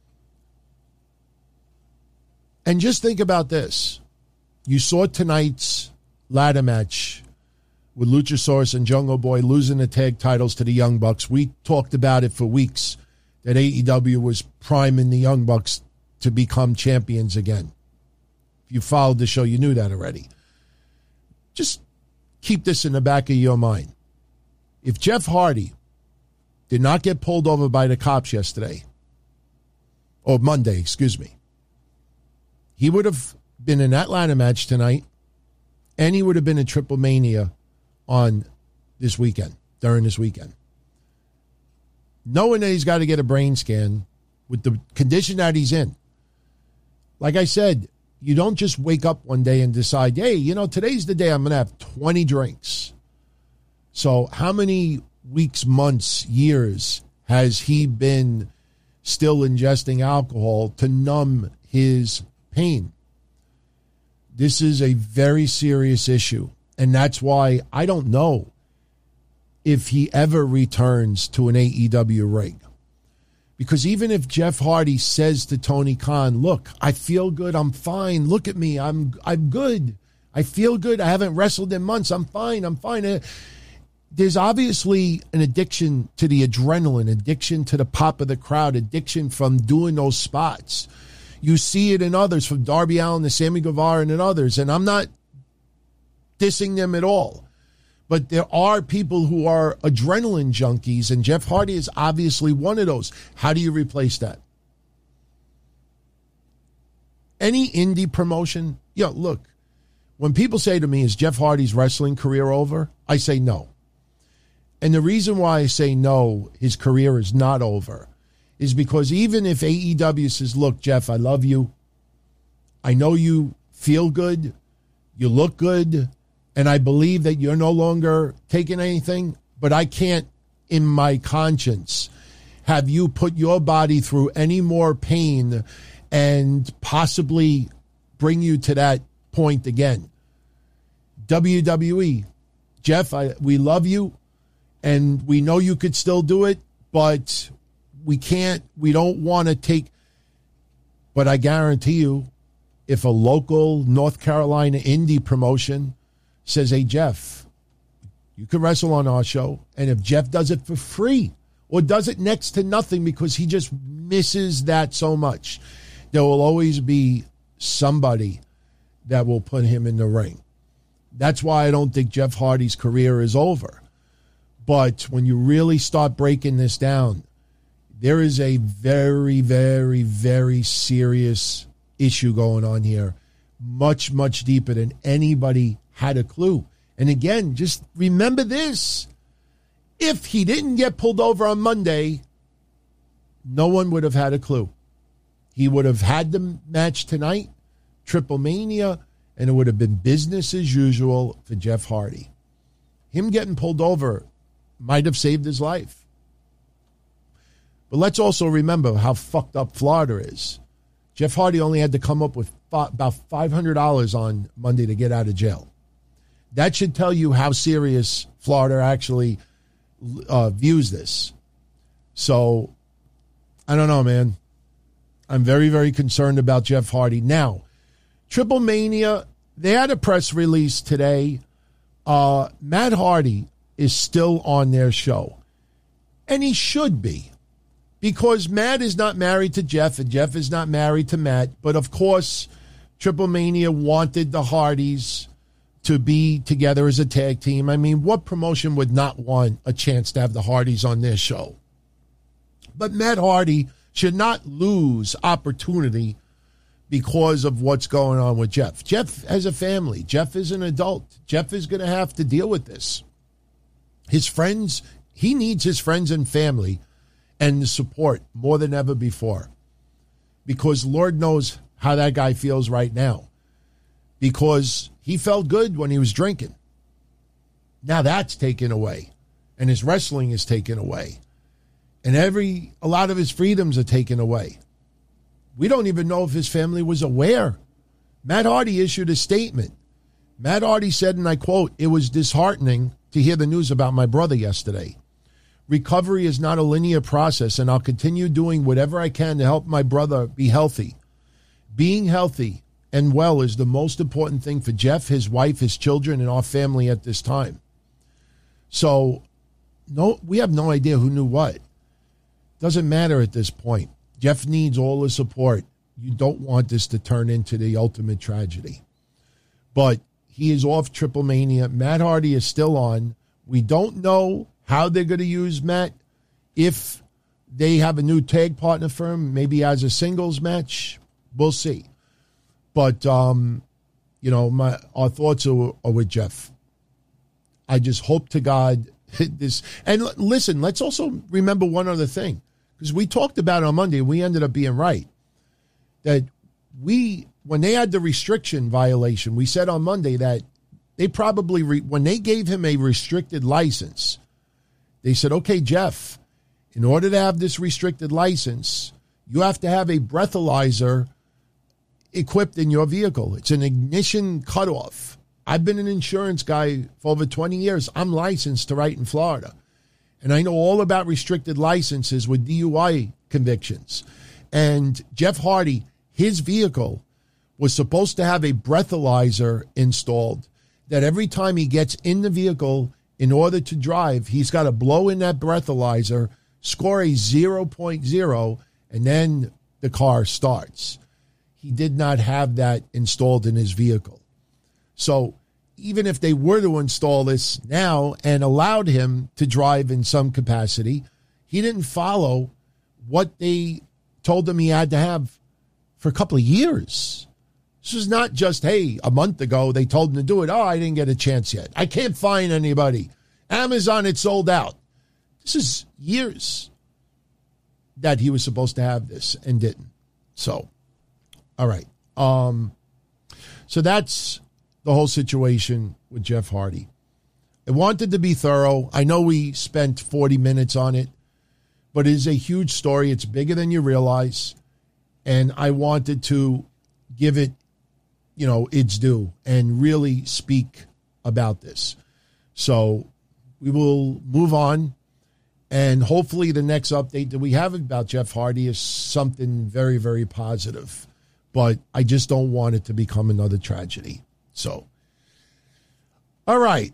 And just think about this. You saw tonight's ladder match with Luchasaurus and Jungle Boy losing the tag titles to the Young Bucks. We talked about it for weeks, that AEW was priming the Young Bucks to become champions again. If you followed the show, you knew that already. Just keep this in the back of your mind. If Jeff Hardy did not get pulled over by the cops yesterday, or Monday, excuse me, he would have been in that ladder match tonight, and he would have been in Triple Mania on this weekend, during this weekend. Knowing that he's got to get a brain scan with the condition that he's in. Like I said, you don't just wake up one day and decide, hey, today's the day I'm going to have 20 drinks. So how many weeks, months, years has he been still ingesting alcohol to numb his pain? This is a very serious issue. And that's why I don't know if he ever returns to an AEW ring. Because even if Jeff Hardy says to Tony Khan, look, I feel good, I'm fine, look at me, I'm good, I feel good, I haven't wrestled in months, I'm fine. There's obviously an addiction to the adrenaline, addiction to the pop of the crowd, addiction from doing those spots. You see it in others, from Darby Allin to Sammy Guevara and others, and I'm not dissing them at all. But there are people who are adrenaline junkies, and Jeff Hardy is obviously one of those. How do you replace that? Any indie promotion, look, when people say to me, is Jeff Hardy's wrestling career over? I say no. And the reason why I say no, his career is not over, is because even if AEW says, look, Jeff, I love you. I know you feel good. You look good. And I believe that you're no longer taking anything, but I can't, in my conscience, have you put your body through any more pain and possibly bring you to that point again. WWE, Jeff, we love you, and we know you could still do it, but we don't want to take, but I guarantee you, if a local North Carolina indie promotion says, hey, Jeff, you can wrestle on our show. And if Jeff does it for free or does it next to nothing because he just misses that so much, there will always be somebody that will put him in the ring. That's why I don't think Jeff Hardy's career is over. But when you really start breaking this down, there is a very, very, very serious issue going on here. Much, much deeper than anybody had a clue. And again, just remember this. If he didn't get pulled over on Monday, no one would have had a clue. He would have had the match tonight, Triple Mania, and it would have been business as usual for Jeff Hardy. Him getting pulled over might have saved his life. But let's also remember how fucked up Florida is. Jeff Hardy only had to come up with about $500 on Monday to get out of jail. That should tell you how serious Florida actually views this. So, I don't know, man. I'm very, very concerned about Jeff Hardy. Now, Triple Mania, they had a press release today. Matt Hardy is still on their show. And he should be. Because Matt is not married to Jeff, and Jeff is not married to Matt. But, of course, Triple Mania wanted the Hardys to be together as a tag team. I mean, what promotion would not want a chance to have the Hardys on their show? But Matt Hardy should not lose opportunity because of what's going on with Jeff. Jeff has a family. Jeff is an adult. Jeff is going to have to deal with this. His friends, he needs his friends and family and the support more than ever before. Because Lord knows how that guy feels right now. Because he felt good when he was drinking. Now that's taken away. And his wrestling is taken away. And a lot of his freedoms are taken away. We don't even know if his family was aware. Matt Hardy issued a statement. Matt Hardy said, and I quote, "It was disheartening to hear the news about my brother yesterday. Recovery is not a linear process, and I'll continue doing whatever I can to help my brother be healthy. Being healthy and well is the most important thing for Jeff, his wife, his children, and our family at this time. So, no, we have no idea who knew what. Doesn't matter at this point. Jeff needs all the support. You don't want this to turn into the ultimate tragedy. But he is off Triple Mania. Matt Hardy is still on. We don't know how they're going to use Matt. If they have a new tag partner for him, maybe as a singles match, we'll see. But, our thoughts are with Jeff. I just hope to God this. And listen, let's also remember one other thing, because we talked about it on Monday, and we ended up being right. That when they had the restriction violation, we said on Monday that they probably, when they gave him a restricted license, they said, okay, Jeff, in order to have this restricted license, you have to have a breathalyzer equipped in your vehicle. It's an ignition cutoff. I've been an insurance guy for over 20 years. I'm licensed to write in Florida. And I know all about restricted licenses with DUI convictions. And Jeff Hardy, his vehicle was supposed to have a breathalyzer installed that every time he gets in the vehicle, in order to drive, he's got to blow in that breathalyzer, score a 0.0, and then the car starts. He did not have that installed in his vehicle. So even if they were to install this now and allowed him to drive in some capacity, he didn't follow what they told him he had to have for a couple of years. This is not just, hey, a month ago they told him to do it. Oh, I didn't get a chance yet. I can't find anybody. Amazon, it sold out. This is years that he was supposed to have this and didn't. So, all right. So that's the whole situation with Jeff Hardy. I wanted to be thorough. I know we spent 40 minutes on it, but it is a huge story. It's bigger than you realize. And I wanted to give it, its due and really speak about this. So we will move on. And hopefully the next update that we have about Jeff Hardy is something very, very positive. But I just don't want it to become another tragedy. So, all right.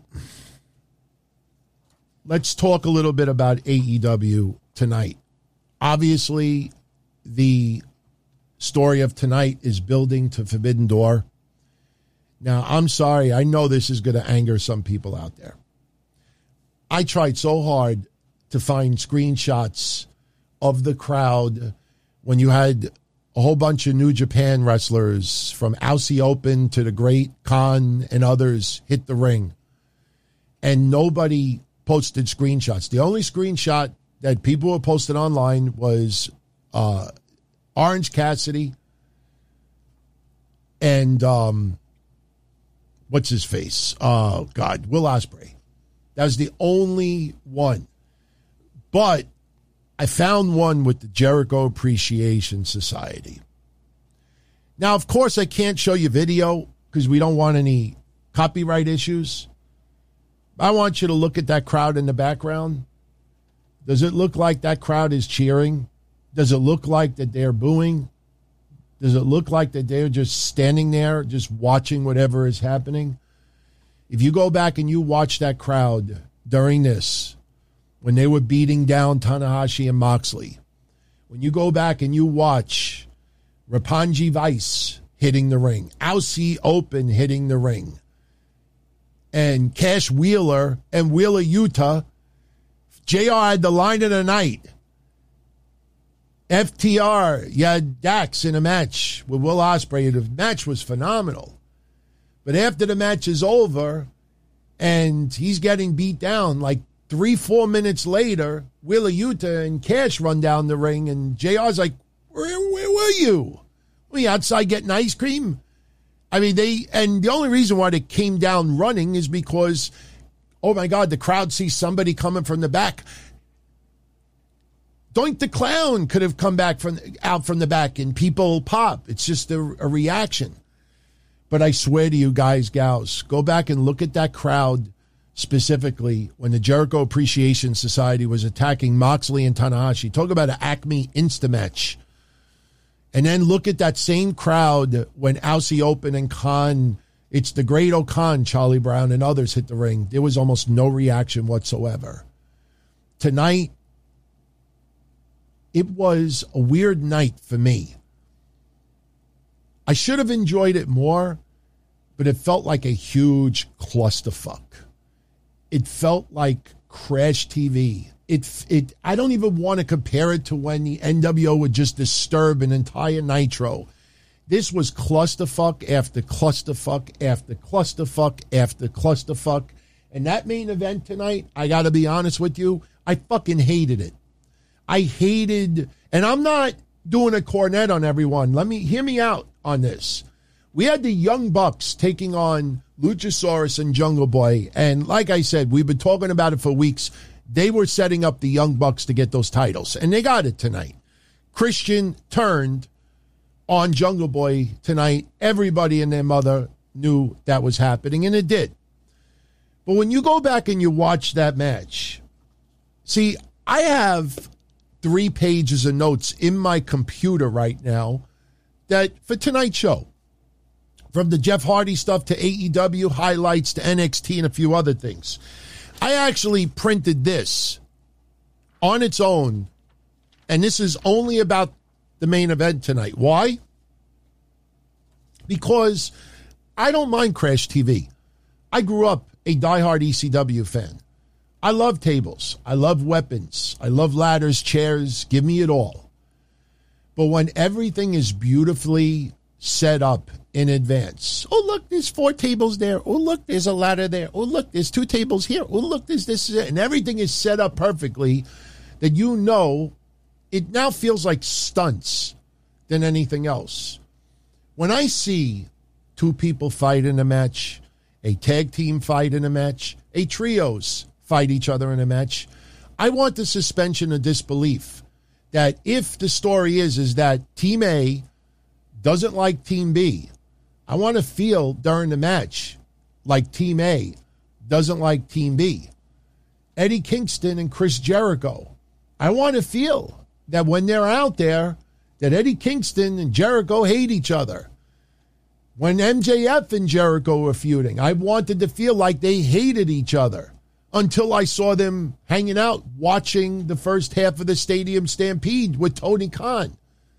Let's talk a little bit about AEW tonight. Obviously, the story of tonight is building to Forbidden Door. Now, I'm sorry. I know this is going to anger some people out there. I tried so hard to find screenshots of the crowd when you had a whole bunch of New Japan wrestlers from Aussie Open to the Great Khan and others hit the ring. And nobody posted screenshots. The only screenshot that people were posted online was Orange Cassidy and what's his face? Oh, God, Will Ospreay. That was the only one. But I found one with the Jericho Appreciation Society. Now, of course, I can't show you video because we don't want any copyright issues. I want you to look at that crowd in the background. Does it look like that crowd is cheering? Does it look like that they're booing? Does it look like that they're just standing there, just watching whatever is happening? If you go back and you watch that crowd during this, when they were beating down Tanahashi and Moxley, when you go back and you watch Roppongi Vice hitting the ring, Aussie Open hitting the ring, and Cash Wheeler and Wheeler Yuta, JR had the line of the night. FTR, you had Dax in a match with Will Ospreay. The match was phenomenal. But after the match is over and he's getting beat down, like 3-4 minutes later, Wheeler Yuta and Cash run down the ring, and JR's like, where were you? Were you outside getting ice cream? I mean, and the only reason why they came down running is because, oh my God, the crowd sees somebody coming from the back. Doink the Clown could have come back out from the back and people pop. It's just a reaction. But I swear to you guys, gals, go back and look at that crowd specifically when the Jericho Appreciation Society was attacking Moxley and Tanahashi. Talk about an Acme Instamatch. And then look at that same crowd when Aussie Open and Khan It's the Great O'Khan, Charlie Brown, and others hit the ring. There was almost no reaction whatsoever. Tonight, it was a weird night for me. I should have enjoyed it more, but it felt like a huge clusterfuck. It felt like Crash TV. I don't even want to compare it to when the NWO would just disturb an entire Nitro. This was clusterfuck after clusterfuck after clusterfuck after clusterfuck. And that main event tonight, I got to be honest with you, I fucking hated it. I hated, and I'm not doing a cornet on everyone. Hear me out on this. We had the Young Bucks taking on Luchasaurus and Jungle Boy. And like I said, we've been talking about it for weeks. They were setting up the Young Bucks to get those titles, and they got it tonight. Christian turned on Jungle Boy tonight. Everybody and their mother knew that was happening, and it did. But when you go back and you watch that match, see, I have 3 pages of notes in my computer right now that for tonight's show, from the Jeff Hardy stuff to AEW highlights to NXT and a few other things. I actually printed this on its own, and this is only about the main event tonight. Why? Because I don't mind Crash TV. I grew up a diehard ECW fan. I love tables. I love weapons. I love ladders, chairs. Give me it all. But when everything is beautifully set up in advance. Oh, look, there's 4 tables there. Oh, look, there's a ladder there. Oh, look, there's 2 tables here. Oh, look, there's this. And everything is set up perfectly that you know it now feels like stunts than anything else. When I see 2 people fight in a match, a tag team fight in a match, a trios fight each other in a match, I want the suspension of disbelief that if the story is that Team A doesn't like Team B, I want to feel during the match like Team A doesn't like Team B. Eddie Kingston and Chris Jericho, I want to feel that when they're out there, that Eddie Kingston and Jericho hate each other. When MJF and Jericho were feuding, I wanted to feel like they hated each other until I saw them hanging out watching the first half of the Stadium Stampede with Tony Khan.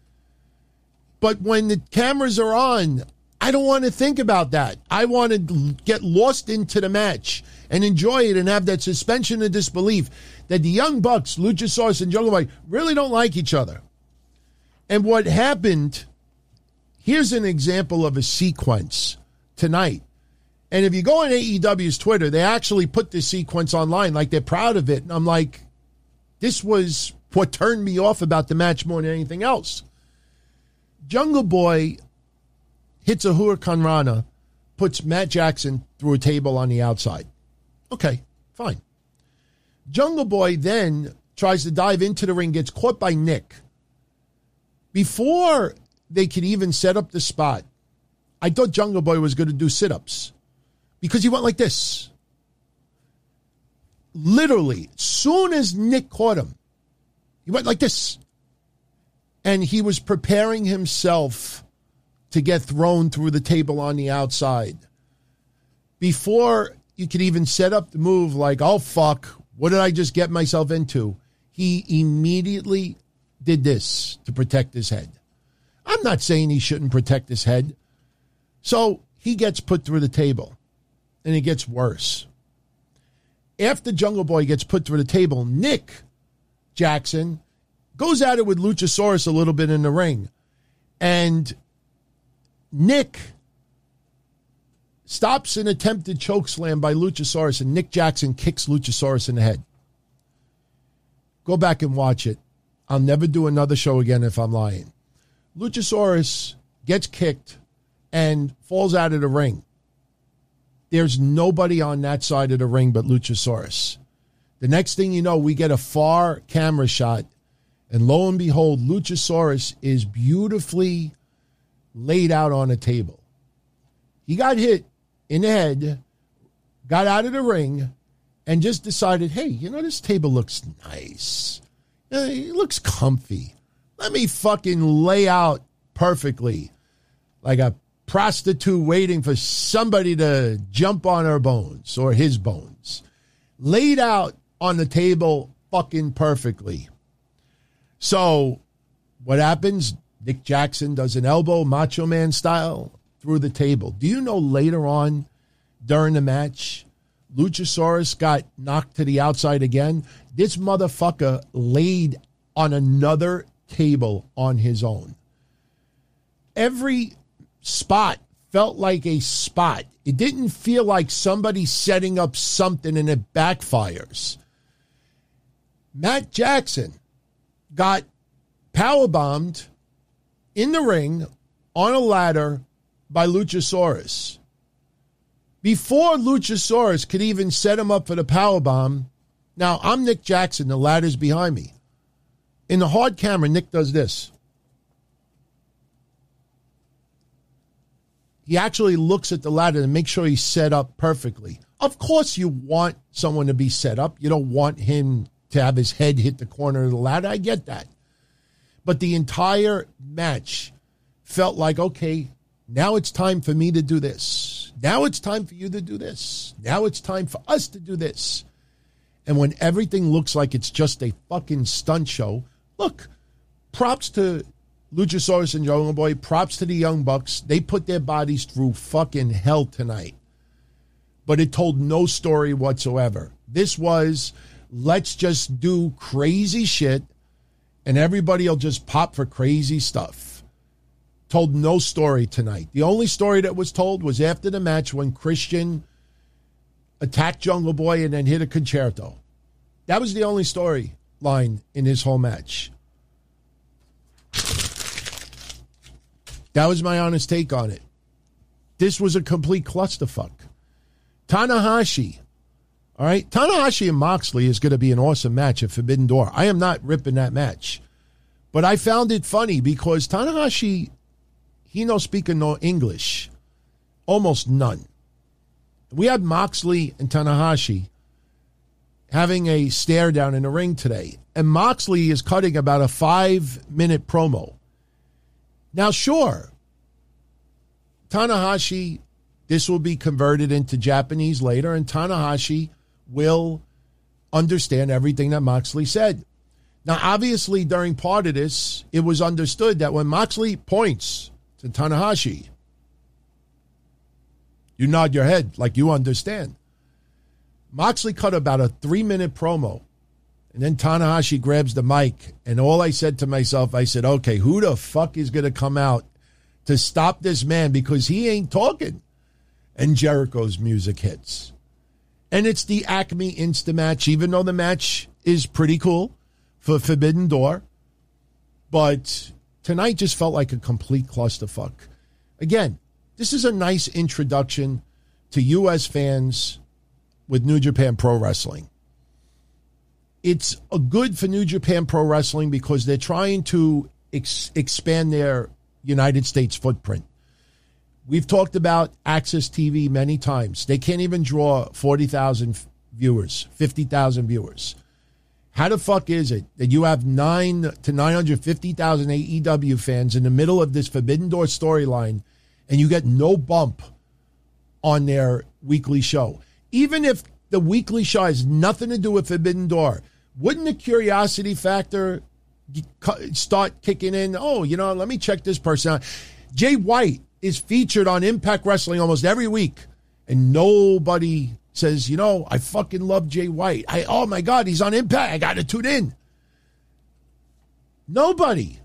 But when the cameras are on, I don't want to think about that. I want to get lost into the match and enjoy it and have that suspension of disbelief that the Young Bucks, Luchasaurus and Jungle Boy, really don't like each other. And what happened, here's an example of a sequence tonight. And if you go on AEW's Twitter, they actually put this sequence online like they're proud of it. And I'm like, this was what turned me off about the match more than anything else. Jungle Boy hits a Huracan Rana, puts Matt Jackson through a table on the outside. Okay, fine. Jungle Boy then tries to dive into the ring, gets caught by Nick. Before they could even set up the spot, I thought Jungle Boy was going to do sit-ups because he went like this. Literally, soon as Nick caught him, he went like this. And he was preparing himself to get thrown through the table on the outside. Before you could even set up the move like, oh, fuck, what did I just get myself into? He immediately did this to protect his head. I'm not saying he shouldn't protect his head. So he gets put through the table, and it gets worse. After Jungle Boy gets put through the table, Nick Jackson goes at it with Luchasaurus a little bit in the ring. And Nick stops an attempted chokeslam by Luchasaurus, and Nick Jackson kicks Luchasaurus in the head. Go back and watch it. I'll never do another show again if I'm lying. Luchasaurus gets kicked and falls out of the ring. There's nobody on that side of the ring but Luchasaurus. The next thing you know, we get a far camera shot, and lo and behold, Luchasaurus is beautifully laid out on a table. He got hit in the head, got out of the ring, and just decided, hey, you know, this table looks nice. It looks comfy. Let me fucking lay out perfectly like a prostitute waiting for somebody to jump on her bones or his bones. Laid out on the table fucking perfectly. So what happens? Nick Jackson does an elbow, Macho Man style, through the table. Do you know later on during the match, Luchasaurus got knocked to the outside again? This motherfucker laid on another table on his own. Every spot felt like a spot. It didn't feel like somebody setting up something and it backfires. Matt Jackson got powerbombed in the ring on a ladder by Luchasaurus. Before Luchasaurus could even set him up for the powerbomb, now I'm Nick Jackson, the ladder's behind me. In the hard camera, Nick does this. He actually looks at the ladder to make sure he's set up perfectly. Of course you want someone to be set up. You don't want him to have his head hit the corner of the ladder. I get that. But the entire match felt like, okay, now it's time for me to do this. Now it's time for you to do this. Now it's time for us to do this. And when everything looks like it's just a fucking stunt show, look, props to Luchasaurus and Jungle Boy, props to the Young Bucks. They put their bodies through fucking hell tonight. But it told no story whatsoever. This was, let's just do crazy shit and everybody will just pop for crazy stuff. Told no story tonight. The only story that was told was after the match when Christian attacked Jungle Boy and then hit a concerto. That was the only storyline in this whole match. That was my honest take on it. This was a complete clusterfuck. Tanahashi. All right, Tanahashi and Moxley is going to be an awesome match at Forbidden Door. I am not ripping that match. But I found it funny because Tanahashi, he no speaking no English. Almost none. We had Moxley and Tanahashi having a stare down in the ring today. And Moxley is cutting about a 5-minute promo. Now, sure, Tanahashi, this will be converted into Japanese later, and Tanahashi will understand everything that Moxley said. Now, obviously, during part of this, it was understood that when Moxley points to Tanahashi, you nod your head like you understand. Moxley cut about a 3-minute promo, and then Tanahashi grabs the mic, and all I said to myself, I said, okay, who the fuck is going to come out to stop this man because he ain't talking? And Jericho's music hits. And it's the Acme Insta match, even though the match is pretty cool for Forbidden Door. But tonight just felt like a complete clusterfuck. Again, this is a nice introduction to U.S. fans with New Japan Pro Wrestling. It's a good for New Japan Pro Wrestling because they're trying to expand their United States footprint. We've talked about Access TV many times. They can't even draw 40,000 viewers, 50,000 viewers. How the fuck is it that you have 9 to 950,000 AEW fans in the middle of this Forbidden Door storyline and you get no bump on their weekly show? Even if the weekly show has nothing to do with Forbidden Door, wouldn't the curiosity factor start kicking in? Oh, you know, let me check this person out. Jay White is featured on Impact Wrestling almost every week, and nobody says, you know, I fucking love Jay White. Oh, my God, he's on Impact. I got to tune in. Nobody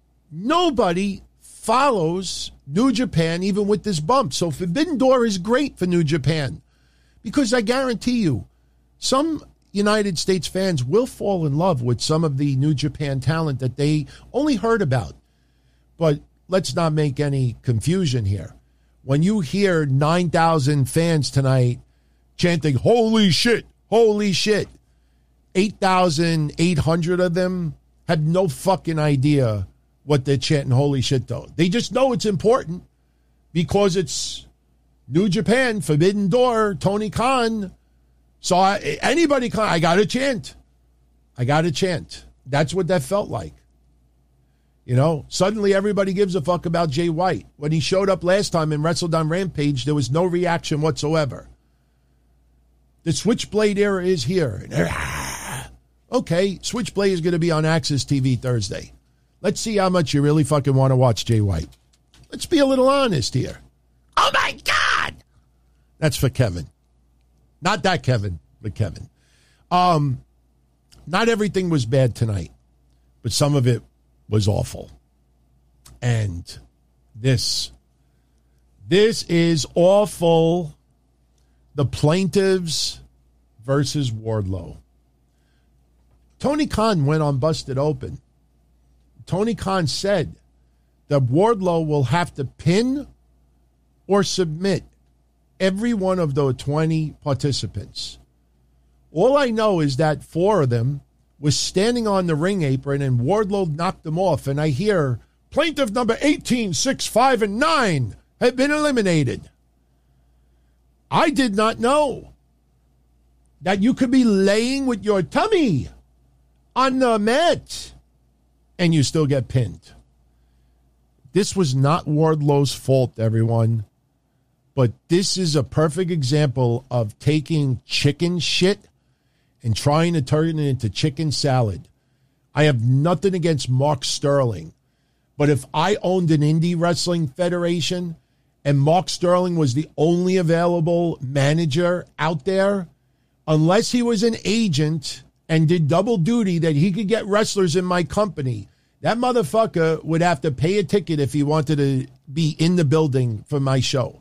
follows New Japan even with this bump. So Forbidden Door is great for New Japan because I guarantee you some United States fans will fall in love with some of the New Japan talent that they only heard about. But let's not make any confusion here. When you hear 9,000 fans tonight chanting, holy shit, 8,800 of them had no fucking idea what they're chanting holy shit though. They just know it's important because it's New Japan, Forbidden Door, Tony Khan. So anybody I got to chant. That's what that felt like. You know, suddenly everybody gives a fuck about Jay White. When he showed up last time and wrestled on Rampage, there was no reaction whatsoever. The Switchblade era is here. Okay, Switchblade is going to be on Access TV Thursday. Let's see how much you really fucking want to watch Jay White. Let's be a little honest here. Oh, my God! That's for Kevin. Not that Kevin, but Kevin. Not everything was bad tonight, but some of it was awful. And this is awful. The Plaintiffs versus Wardlow. Tony Khan went on Busted Open. Tony Khan said that Wardlow will have to pin or submit every one of the 20 participants. All I know is that 4 of them was standing on the ring apron and Wardlow knocked them off. And I hear plaintiff number 18, 6, 5, and 9 have been eliminated. I did not know that you could be laying with your tummy on the mat and you still get pinned. This was not Wardlow's fault, everyone. But this is a perfect example of taking chicken shit and trying to turn it into chicken salad. I have nothing against Mark Sterling. But if I owned an indie wrestling federation and Mark Sterling was the only available manager out there, unless he was an agent and did double duty that he could get wrestlers in my company, that motherfucker would have to pay a ticket if he wanted to be in the building for my show.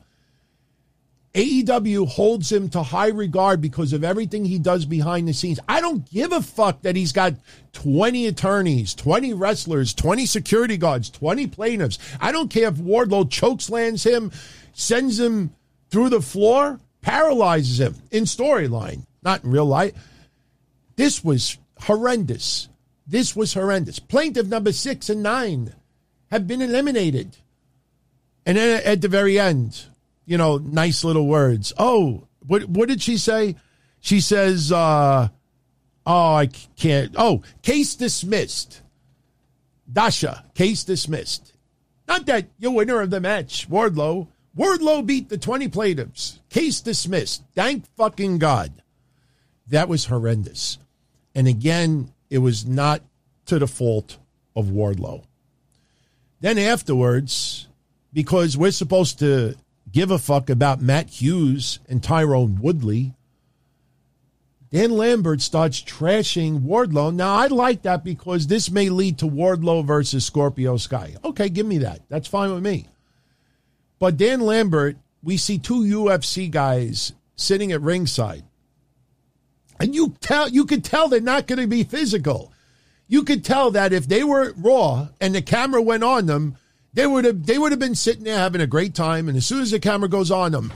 AEW holds him to high regard because of everything he does behind the scenes. I don't give a fuck that he's got 20 attorneys, 20 wrestlers, 20 security guards, 20 plaintiffs. I don't care if Wardlow chokeslams him, sends him through the floor, paralyzes him in storyline, not in real life. This was horrendous. This was horrendous. Plaintiff number 6 and 9 have been eliminated. And then at the very end, you know, nice little words. Oh, what did she say? She says, I can't. Oh, case dismissed. Dasha, case dismissed. Not that you're winner of the match, Wardlow. Wardlow beat the 20 plaintiffs. Case dismissed. Thank fucking God. That was horrendous. And again, it was not to the fault of Wardlow. Then afterwards, because we're supposed to give a fuck about Matt Hughes and Tyrone Woodley, Dan Lambert starts trashing Wardlow. Now, I like that because this may lead to Wardlow versus Scorpio Sky. Okay, give me that. That's fine with me. But Dan Lambert, we see 2 UFC guys sitting at ringside. And you could tell they're not going to be physical. You could tell that if they were Raw and the camera went on them, they would have been sitting there having a great time, and as soon as the camera goes on them,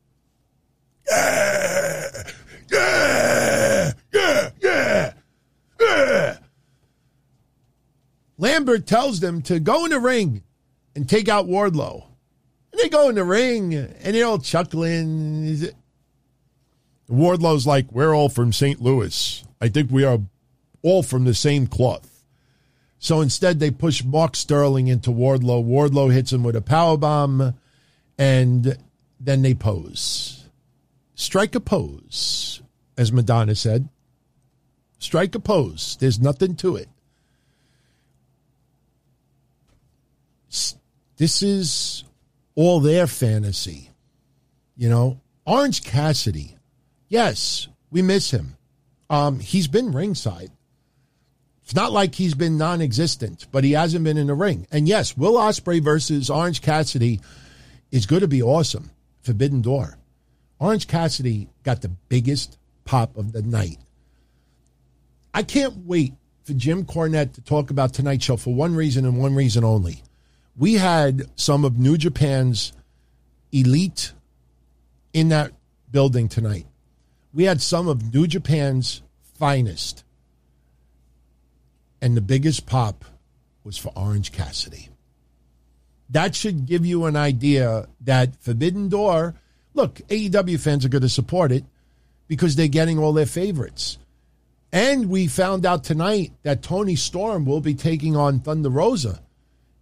Lambert tells them to go in the ring and take out Wardlow. And they go in the ring, and they're all chuckling. Wardlow's like, we're all from St. Louis. I think we are all from the same cloth. So instead, they push Mark Sterling into Wardlow. Wardlow hits him with a powerbomb, and then they pose. Strike a pose, as Madonna said. Strike a pose. There's nothing to it. This is all their fantasy. You know, Orange Cassidy. Yes, we miss him. He's been ringside. It's not like he's been non-existent, but he hasn't been in the ring. And yes, Will Ospreay versus Orange Cassidy is going to be awesome. Forbidden Door. Orange Cassidy got the biggest pop of the night. I can't wait for Jim Cornette to talk about tonight's show for one reason and one reason only. We had some of New Japan's elite in that building tonight. We had some of New Japan's finest. And the biggest pop was for Orange Cassidy. That should give you an idea that Forbidden Door, look, AEW fans are going to support it because they're getting all their favorites. And we found out tonight that Tony Storm will be taking on Thunder Rosa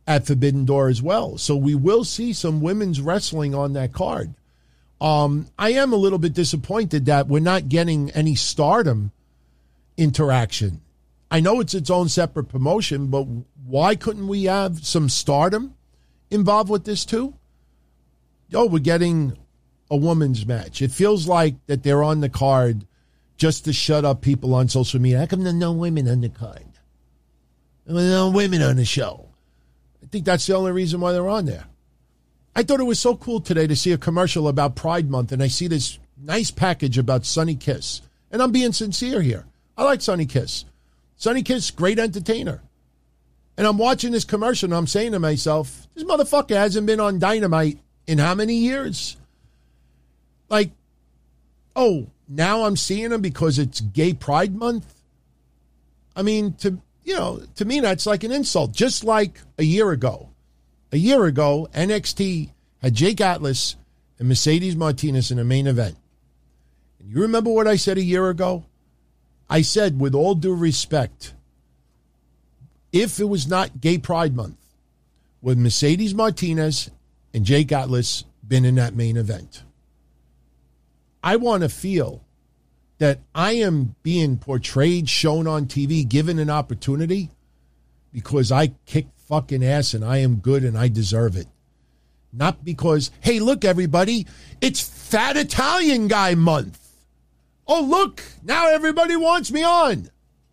at Forbidden Door as well. So we will see some women's wrestling on that card. I am a little bit disappointed that we're not getting any Stardom interaction. I know it's its own separate promotion, but why couldn't we have some Stardom involved with this too? Oh, we're getting a women's match. It feels like that they're on the card just to shut up people on social media. How come there are no women on the card? There are no women on the show. I think that's the only reason why they're on there. I thought it was so cool today to see a commercial about Pride Month, and I see this nice package about Sonny Kiss. And I'm being sincere here. I like Sonny Kiss. Sonny Kiss, great entertainer. And I'm watching this commercial, and I'm saying to myself, this motherfucker hasn't been on Dynamite in how many years? Like, oh, now I'm seeing him because it's Gay Pride Month? I mean, to me, that's like an insult. Just like a year ago. A year ago, NXT had Jake Atlas and Mercedes Martinez in the main event. And you remember what I said a year ago? I said, with all due respect, if it was not Gay Pride Month, would Mercedes Martinez and Jake Atlas been in that main event? I want to feel that I am being portrayed, shown on TV, given an opportunity because I kick fucking ass and I am good and I deserve it. Not because, hey, look, everybody, it's Fat Italian Guy Month. Oh, look, now everybody wants me on.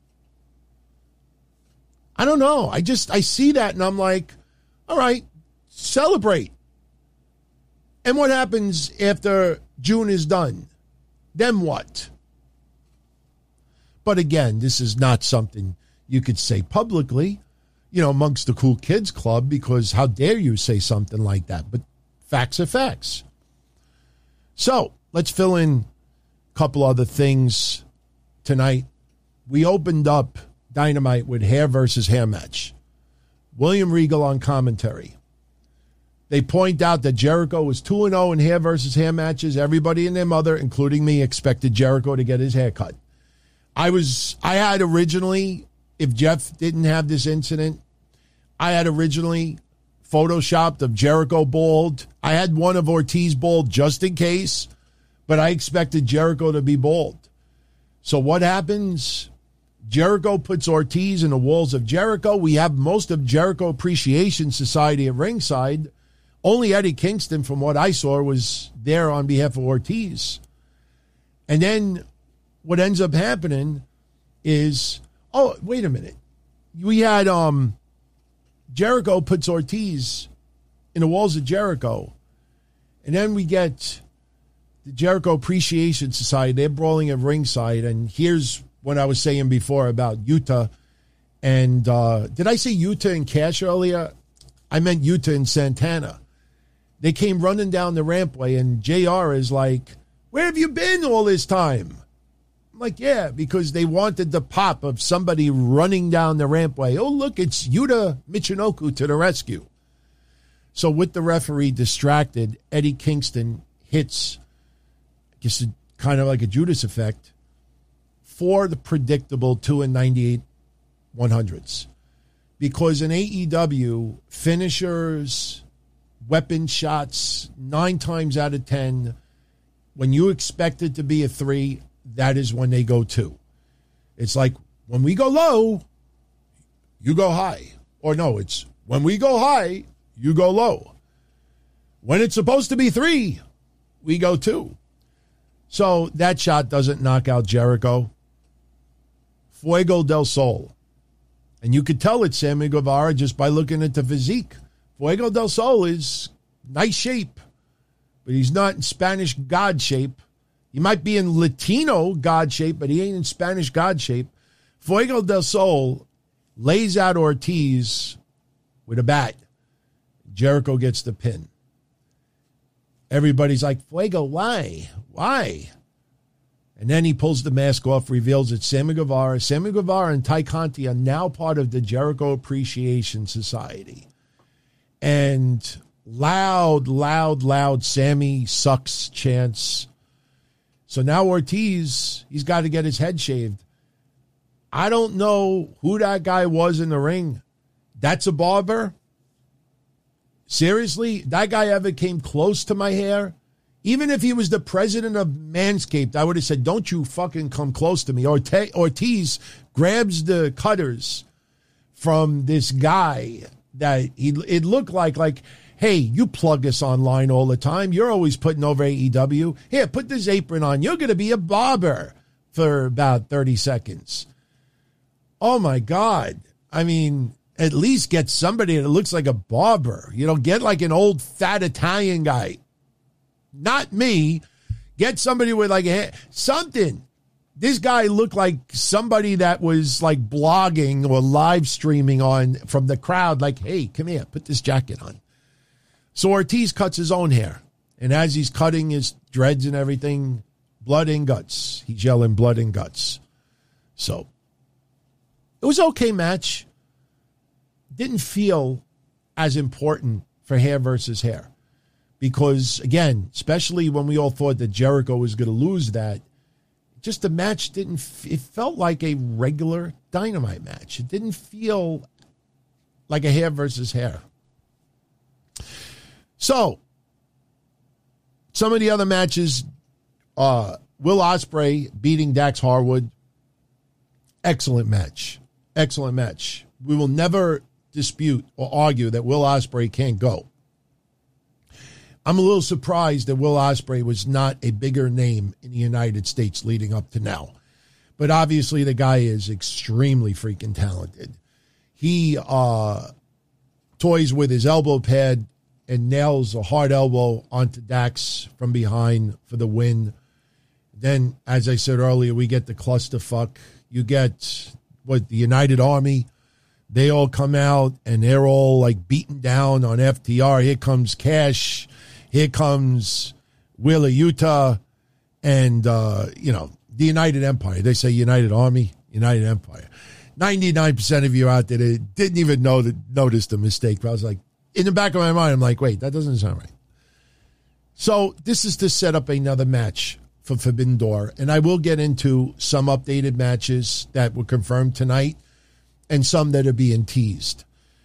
I don't know. I see that and I'm like, all right, celebrate. And what happens after June is done? Then what? But again, this is not something you could say publicly, amongst the Cool Kids Club, because how dare you say something like that? But facts are facts. So let's fill in a couple other things tonight. We opened up Dynamite with hair versus hair match. William Regal on commentary. They point out that Jericho was 2-0 in hair versus hair matches. Everybody and their mother, including me, expected Jericho to get his hair cut. I had originally, if Jeff didn't have this incident, I had originally photoshopped of Jericho bald. I had one of Ortiz bald just in case, but I expected Jericho to be bald. So what happens? Jericho puts Ortiz in the walls of Jericho. We have most of Jericho Appreciation Society at ringside. Only Eddie Kingston, from what I saw, was there on behalf of Ortiz. And then what ends up happening is, oh, wait a minute. We had Jericho puts Ortiz in the walls of Jericho. And then we get the Jericho Appreciation Society. They're brawling at ringside. And here's what I was saying before about Yuta. And did I say Yuta and Cash earlier? I meant Yuta and Santana. They came running down the rampway, and JR is like, where have you been all this time? I'm like, yeah, because they wanted the pop of somebody running down the rampway. Oh, look, it's Yuta Michinoku to the rescue. So with the referee distracted, Eddie Kingston hits, I guess, kind of like a Judas effect, for the predictable 2 98 100s. Because in AEW, finishers, weapon shots, 9 times out of 10, when you expect it to be a 3, that is when they go 2. It's like, when we go low, you go high. Or no, it's when we go high, you go low. When it's supposed to be 3, we go 2. So that shot doesn't knock out Jericho. Fuego del Sol. And you could tell it's Sammy Guevara just by looking at the physique. Fuego del Sol is nice shape, but he's not in Spanish God shape. He might be in Latino God shape, but he ain't in Spanish God shape. Fuego del Sol lays out Ortiz with a bat. Jericho gets the pin. Everybody's like, Fuego, why? Why? And then he pulls the mask off, reveals it's Sammy Guevara. Sammy Guevara and Ty Conti are now part of the Jericho Appreciation Society. And loud Sammy sucks chants. So now Ortiz, he's got to get his head shaved. I don't know who that guy was in the ring. That's a barber. seriously, that guy ever came close to my hair? Even if he was the president of Manscaped, I would have said, don't you fucking come close to me. Ortiz grabs the cutters from this guy that it looked like, hey, you plug us online all the time. You're always putting over AEW. Here, put this apron on. You're going to be a barber for about 30 seconds. Oh, my God. I mean, at least get somebody that looks like a barber. You know, get like an old fat Italian guy. Not me. Get somebody with like something. This guy looked like somebody that was like blogging or live streaming from the crowd. Like, hey, come here, put this jacket on. So Ortiz cuts his own hair. And as he's cutting his dreads and everything, blood and guts. He's yelling blood and guts. So it was an okay match. Didn't feel as important for hair versus hair. Because, again, especially when we all thought that Jericho was going to lose that, just the match it felt like a regular Dynamite match. It didn't feel like a hair versus hair. So, some of the other matches, Will Ospreay beating Dax Harwood. Excellent match. Excellent match. We will never dispute or argue that Will Ospreay can't go. I'm a little surprised that Will Ospreay was not a bigger name in the United States leading up to now. But obviously the guy is extremely freaking talented. He toys with his elbow pad and nails a hard elbow onto Dax from behind for the win. Then, as I said earlier, we get the clusterfuck. You get, the United Army. They all come out and they're all like beaten down on FTR. Here comes Cash. Here comes Wheeler Yuta and, the United Empire. They say United Army, United Empire. 99% of you out there didn't even notice the mistake. But I was like, in the back of my mind, I'm like, wait, that doesn't sound right. So this is to set up another match for Forbidden Door. And I will get into some updated matches that were confirmed tonight and some that are being teased.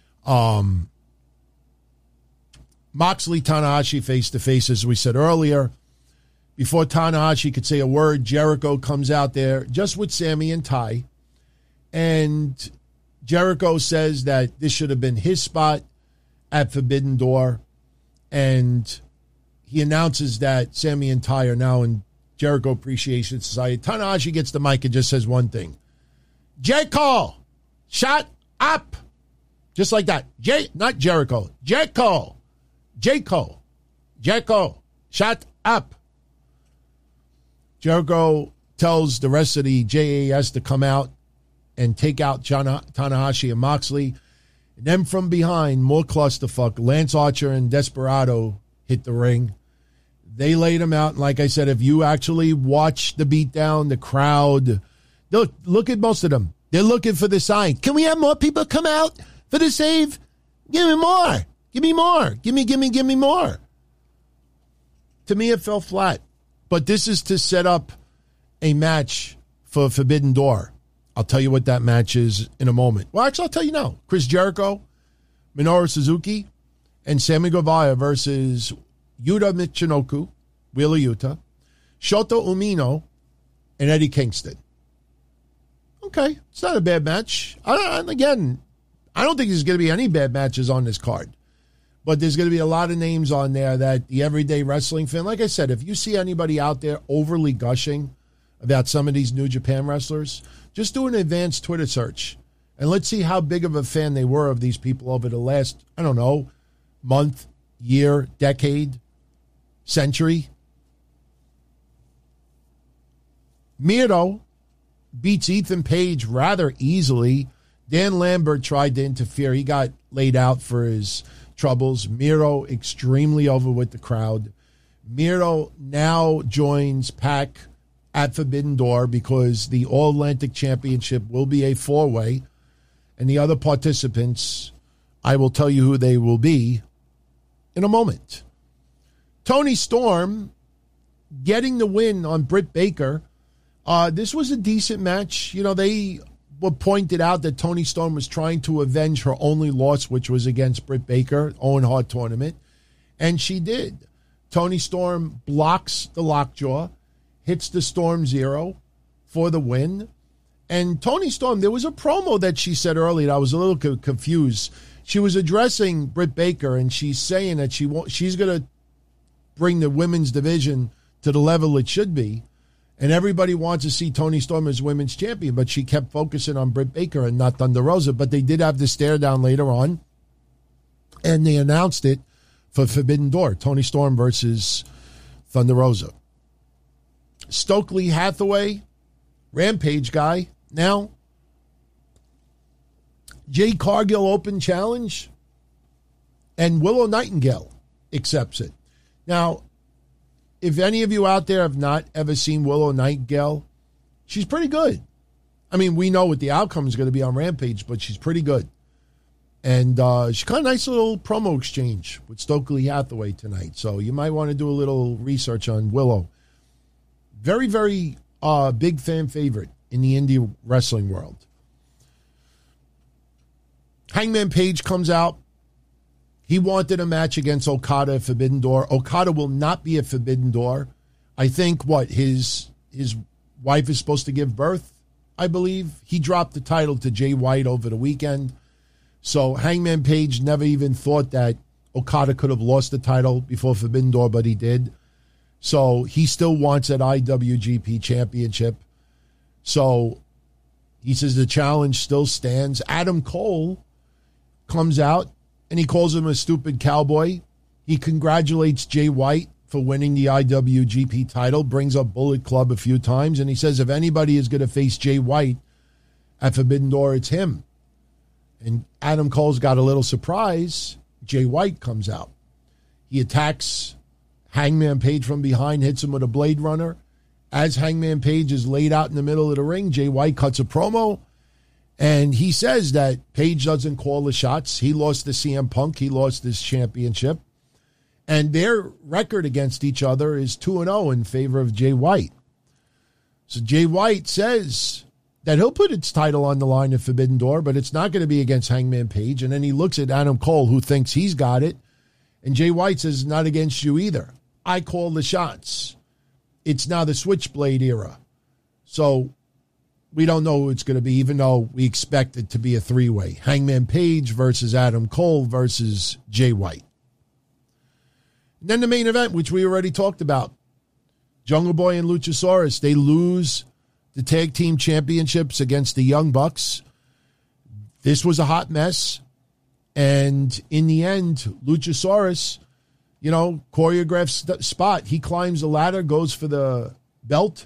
Moxley, Tanahashi face-to-face, as we said earlier. Before Tanahashi could say a word, Jericho comes out there just with Sammy and Ty. And Jericho says that this should have been his spot at Forbidden Door. And he announces that Sammy and Ty are now in Jericho Appreciation Society. Tanahashi gets the mic and just says one thing. Jericho, shut up. Just like that. Not Jericho. Jericho. Jericho, shut up. Jericho tells the rest of the JAS to come out and take out Tanahashi and Moxley. And then from behind, more clusterfuck. Lance Archer and Desperado hit the ring. They laid him out. And like I said, if you actually watch the beatdown, the crowd, look at most of them. They're looking for the sign. Can we have more people come out for the save? Give me more. Give me more. Give me more. To me, it fell flat. But this is to set up a match for Forbidden Door. I'll tell you what that match is in a moment. Well, actually, I'll tell you now. Chris Jericho, Minoru Suzuki, and Sammy Guevara versus Yuta Michinoku, Wheeler Yuta, Shota Umino, and Eddie Kingston. Okay, it's not a bad match. I don't think there's going to be any bad matches on this card. But there's going to be a lot of names on there that the everyday wrestling fan, like I said, if you see anybody out there overly gushing about some of these New Japan wrestlers, just do an advanced Twitter search. And let's see how big of a fan they were of these people over the last, month, year, decade, century. Miro beats Ethan Page rather easily. Dan Lambert tried to interfere. He got laid out for his troubles. Miro extremely over with the crowd. Miro now joins Pac at Forbidden Door because the All-Atlantic Championship will be a four-way. And the other participants, I will tell you who they will be in a moment. Toni Storm getting the win on Britt Baker. This was a decent match. They pointed out that Toni Storm was trying to avenge her only loss, which was against Britt Baker, Owen Hart tournament, and she did. Toni Storm blocks the lockjaw, hits the Storm Zero for the win. And Toni Storm, there was a promo that she said earlier that I was a little confused. She was addressing Britt Baker, and she's saying that she's going to bring the women's division to the level it should be. And everybody wants to see Toni Storm as women's champion, but she kept focusing on Britt Baker and not Thunder Rosa. But they did have the stare down later on, and they announced it for Forbidden Door, Toni Storm versus Thunder Rosa. Stokely Hathaway, Rampage guy. Now, Jade Cargill Open Challenge, and Willow Nightingale accepts it. Now, if any of you out there have not ever seen Willow Nightingale, she's pretty good. I mean, we know what the outcome is going to be on Rampage, but she's pretty good. And she got a nice little promo exchange with Stokely Hathaway tonight. So you might want to do a little research on Willow. Very, very big fan favorite in the indie wrestling world. Hangman Page comes out. He wanted a match against Okada at Forbidden Door. Okada will not be at Forbidden Door. I think, his wife is supposed to give birth, I believe. He dropped the title to Jay White over the weekend. So Hangman Page never even thought that Okada could have lost the title before Forbidden Door, but he did. So he still wants that IWGP Championship. So he says the challenge still stands. Adam Cole comes out, and he calls him a stupid cowboy. He congratulates Jay White for winning the IWGP title, brings up Bullet Club a few times, and he says if anybody is going to face Jay White at Forbidden Door, it's him. And Adam Cole's got a little surprise. Jay White comes out. He attacks Hangman Page from behind, hits him with a Blade Runner. As Hangman Page is laid out in the middle of the ring, Jay White cuts a promo, and he says that Page doesn't call the shots. He lost to CM Punk. He lost his championship. And their record against each other is 2-0 in favor of Jay White. So Jay White says that he'll put its title on the line at Forbidden Door, but it's not going to be against Hangman Page. And then he looks at Adam Cole, who thinks he's got it. And Jay White says, not against you either. I call the shots. It's now the Switchblade era. So we don't know who it's going to be, even though we expect it to be a three-way. Hangman Page versus Adam Cole versus Jay White. And then the main event, which we already talked about. Jungle Boy and Luchasaurus, they lose the tag team championships against the Young Bucks. This was a hot mess. And in the end, Luchasaurus, choreographed spot. He climbs the ladder, goes for the belts.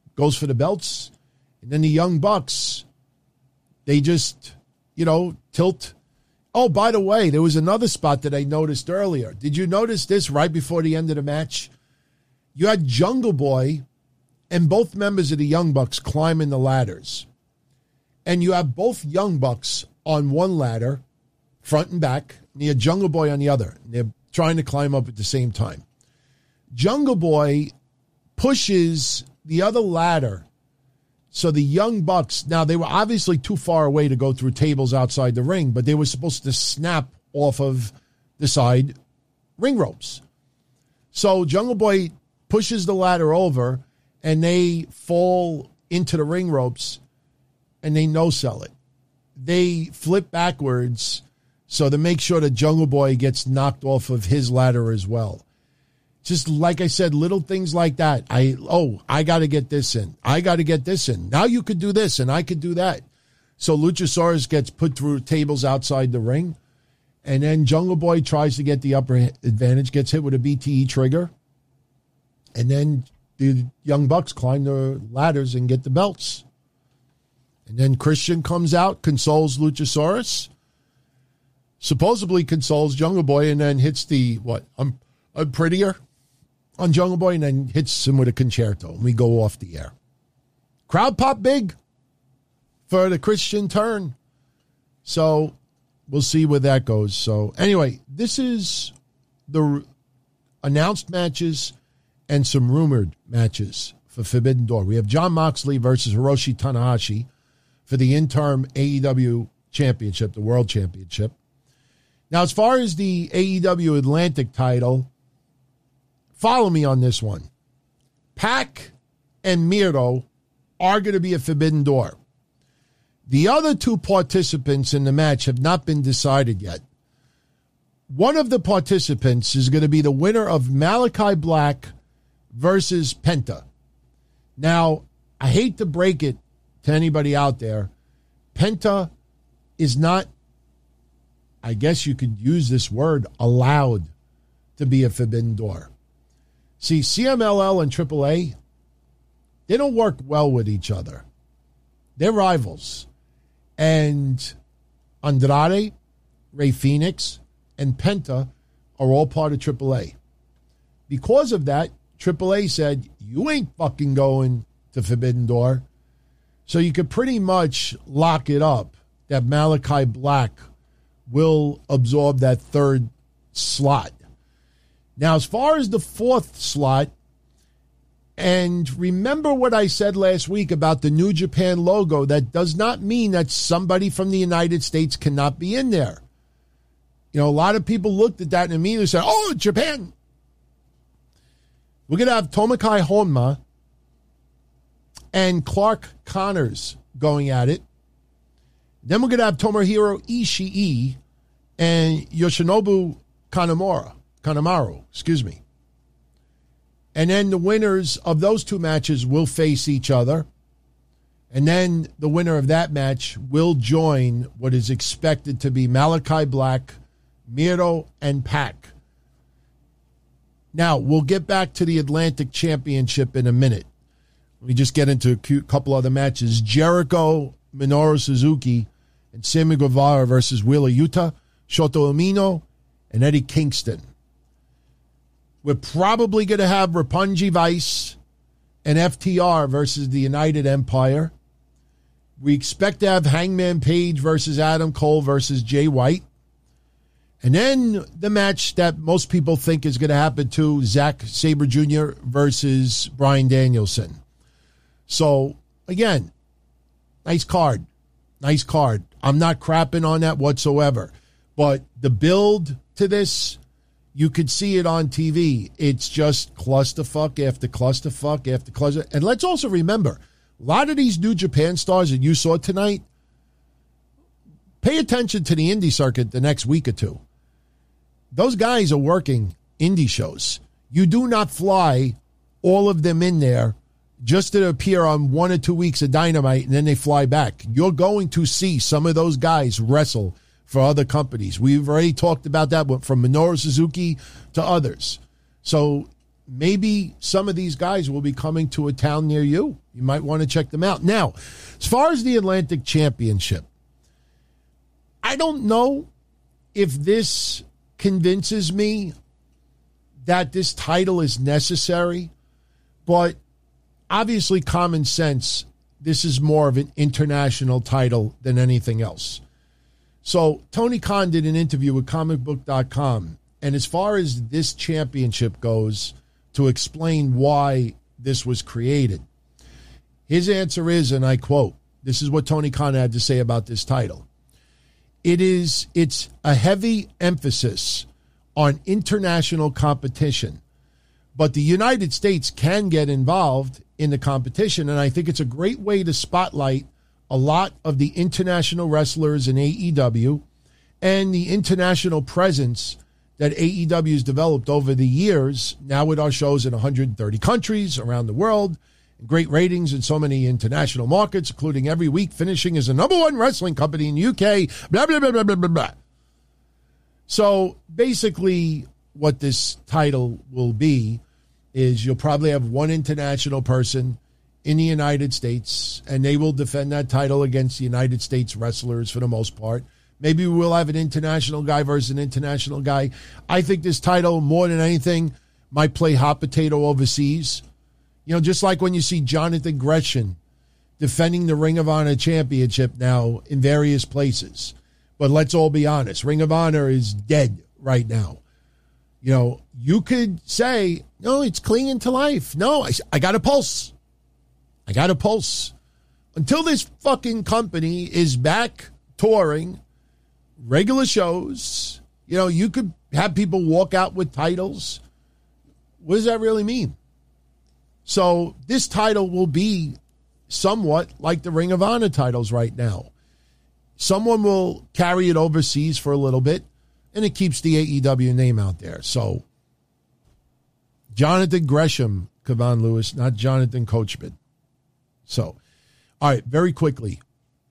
And then the Young Bucks, they just, tilt. Oh, by the way, there was another spot that I noticed earlier. Did you notice this right before the end of the match? You had Jungle Boy and both members of the Young Bucks climbing the ladders. And you have both Young Bucks on one ladder, front and back, and you had Jungle Boy on the other. And they're trying to climb up at the same time. Jungle Boy pushes the other ladder. So the Young Bucks, now they were obviously too far away to go through tables outside the ring, but they were supposed to snap off of the side ring ropes. So Jungle Boy pushes the ladder over, and they fall into the ring ropes, and they no-sell it. They flip backwards so to make sure that Jungle Boy gets knocked off of his ladder as well. Just like I said, little things like that. I got to get this in. I got to get this in. Now you could do this, and I could do that. So Luchasaurus gets put through tables outside the ring, and then Jungle Boy tries to get the upper advantage, gets hit with a BTE trigger, and then the Young Bucks climb the ladders and get the belts. And then Christian comes out, consoles Luchasaurus, supposedly consoles Jungle Boy, and then hits the, I'm prettier on Jungle Boy, and then hits him with a concerto. And we go off the air. Crowd pop big for the Christian turn. So we'll see where that goes. So anyway, this is the announced matches and some rumored matches for Forbidden Door. We have Jon Moxley versus Hiroshi Tanahashi for the interim AEW championship, the World Championship. Now, as far as the AEW Atlantic title, follow me on this one. Pac and Miro are going to be a Forbidden Door. The other two participants in the match have not been decided yet. One of the participants is going to be the winner of Malachi Black versus Penta. Now, I hate to break it to anybody out there. Penta is not, I guess you could use this word, allowed to be a Forbidden Door. See, CMLL and AAA, they don't work well with each other. They're rivals. And Andrade, Rey Fenix, and Penta are all part of AAA. Because of that, AAA said, you ain't fucking going to Forbidden Door. So you could pretty much lock it up that Malachi Black will absorb that third slot. Now, as far as the fourth slot, and remember what I said last week about the New Japan logo, that does not mean that somebody from the United States cannot be in there. You know, a lot of people looked at that and immediately said, oh, Japan. We're going to have Tomokai Honma and Clark Connors going at it. Then we're going to have Tomohiro Ishii and Yoshinobu Kanemaru, excuse me. And then the winners of those two matches will face each other. And then the winner of that match will join what is expected to be Malachi Black, Miro, and Pac. Now, we'll get back to the Atlantic Championship in a minute. Let me just get into a couple other matches. Jericho, Minoru Suzuki, and Sammy Guevara versus Wheeler Yuta, Shota Umino, and Eddie Kingston. We're probably going to have Roppongi Vice and FTR versus the United Empire. We expect to have Hangman Page versus Adam Cole versus Jay White. And then the match that most people think is going to happen to Zack Sabre Jr. versus Bryan Danielson. So, again, nice card. Nice card. I'm not crapping on that whatsoever. But the build to this, you could see it on TV. It's just clusterfuck after clusterfuck after cluster. And let's also remember, a lot of these New Japan stars that you saw tonight, pay attention to the indie circuit the next week or two. Those guys are working indie shows. You do not fly all of them in there just to appear on 1 or 2 weeks of Dynamite and then they fly back. You're going to see some of those guys wrestle for other companies. We've already talked about that from Minoru Suzuki to others. So maybe some of these guys will be coming to a town near you. You might want to check them out. Now, as far as the Atlantic Championship, I don't know if this convinces me that this title is necessary, but obviously common sense, this is more of an international title than anything else. So Tony Khan did an interview with comicbook.com, and as far as this championship goes, to explain why this was created, his answer is, and I quote, this is what Tony Khan had to say about this title. It's a heavy emphasis on international competition, but the United States can get involved in the competition, and I think it's a great way to spotlight a lot of the international wrestlers in AEW and the international presence that AEW has developed over the years, now with our shows in 130 countries around the world, great ratings in so many international markets, including every week finishing as the #1 wrestling company in the UK, blah, blah, blah, blah, blah, blah, blah. So basically what this title will be is you'll probably have one international person in the United States, and they will defend that title against the United States wrestlers for the most part. Maybe we'll have an international guy versus an international guy. I think this title, more than anything, might play hot potato overseas. You know, just like when you see Jonathan Gresham defending the Ring of Honor Championship now in various places. But let's all be honest, Ring of Honor is dead right now. You know, you could say, no, it's clinging to life. No, I got a pulse. I got a pulse. Until this fucking company is back touring regular shows, you could have people walk out with titles. What does that really mean? So this title will be somewhat like the Ring of Honor titles right now. Someone will carry it overseas for a little bit, and it keeps the AEW name out there. So Jonathan Gresham, Kevon Lewis, not Jonathan Coachman. So, all right, very quickly.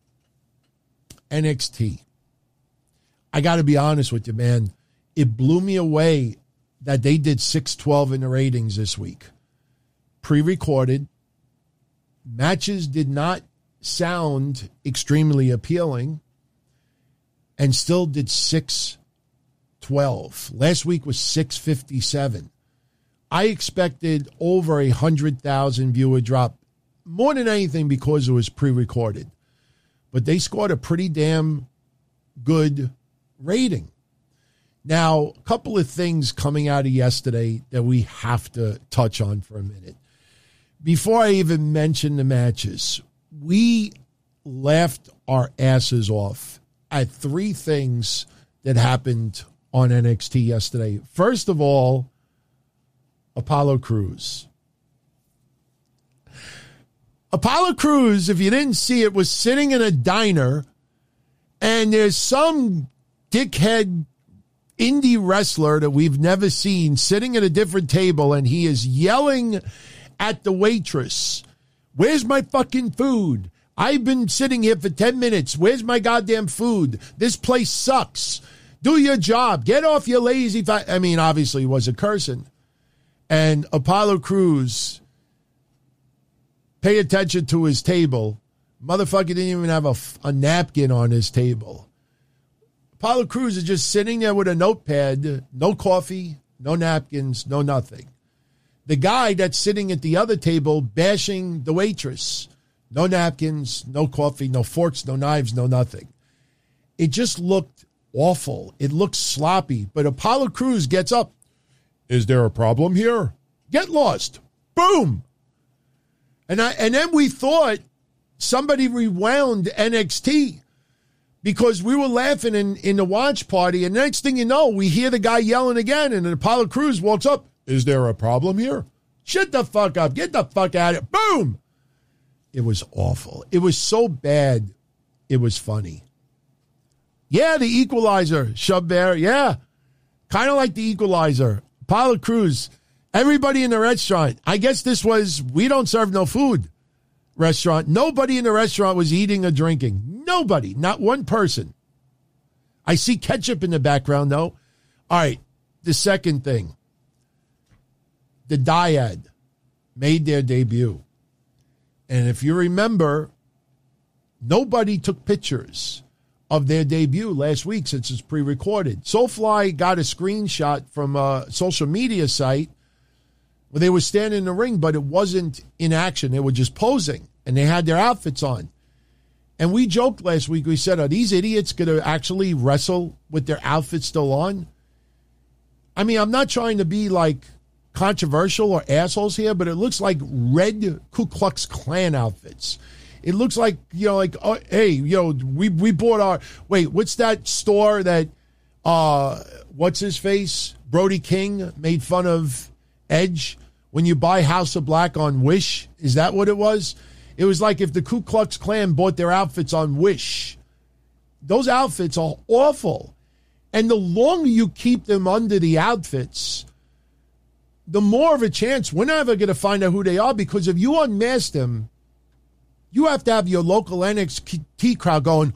NXT. I got to be honest with you, man. It blew me away that they did 612 in the ratings this week. Pre-recorded. Matches did not sound extremely appealing and still did 612. Last week was 657. I expected over 100,000 viewer drop, more than anything because it was pre-recorded. But they scored a pretty damn good rating. Now, a couple of things coming out of yesterday that we have to touch on for a minute. Before I even mention the matches, we laughed our asses off at three things that happened on NXT yesterday. First of all, Apollo Crews. Apollo Crews, if you didn't see it, was sitting in a diner, and there's some dickhead indie wrestler that we've never seen sitting at a different table, and he is yelling at the waitress, "Where's my fucking food? I've been sitting here for 10 minutes. Where's my goddamn food? This place sucks. Do your job. Get off your lazy..." I mean, obviously he wasn't cursing. And Apollo Crews, pay attention to his table. Motherfucker didn't even have a napkin on his table. Apollo Crews is just sitting there with a notepad, no coffee, no napkins, no nothing. The guy that's sitting at the other table bashing the waitress, no napkins, no coffee, no forks, no knives, no nothing. It just looked awful. It looked sloppy. But Apollo Crews gets up. "Is there a problem here? Get lost." Boom. And then we thought somebody rewound NXT because we were laughing in the watch party. And next thing you know, we hear the guy yelling again. And then Apollo Crews walks up. "Is there a problem here? Shut the fuck up. Get the fuck out of here." Boom. It was awful. It was so bad. It was funny. Yeah, the Equalizer, Shubbear. Yeah. Kind of like the Equalizer. Apollo Crews. Everybody in the restaurant. I guess this was "we don't serve no food" restaurant. Nobody in the restaurant was eating or drinking. Nobody. Not one person. I see ketchup in the background, though. All right. The second thing. The Dyad made their debut. And if you remember, nobody took pictures of their debut last week since it's pre-recorded. Soulfly got a screenshot from a social media site where they were standing in the ring, but it wasn't in action. They were just posing, and they had their outfits on. And we joked last week. We said, are these idiots going to actually wrestle with their outfits still on? I mean, I'm not trying to be like controversial or assholes here, but it looks like red Ku Klux Klan outfits. It looks like, oh, hey, we bought our, wait, what's that store that, what's his face? Brody King made fun of Edge when you buy House of Black on Wish. Is that what it was? It was like if the Ku Klux Klan bought their outfits on Wish. Those outfits are awful. And the longer you keep them under the outfits, the more of a chance we're never going to find out who they are, because if you unmask them, you have to have your local NXT crowd going,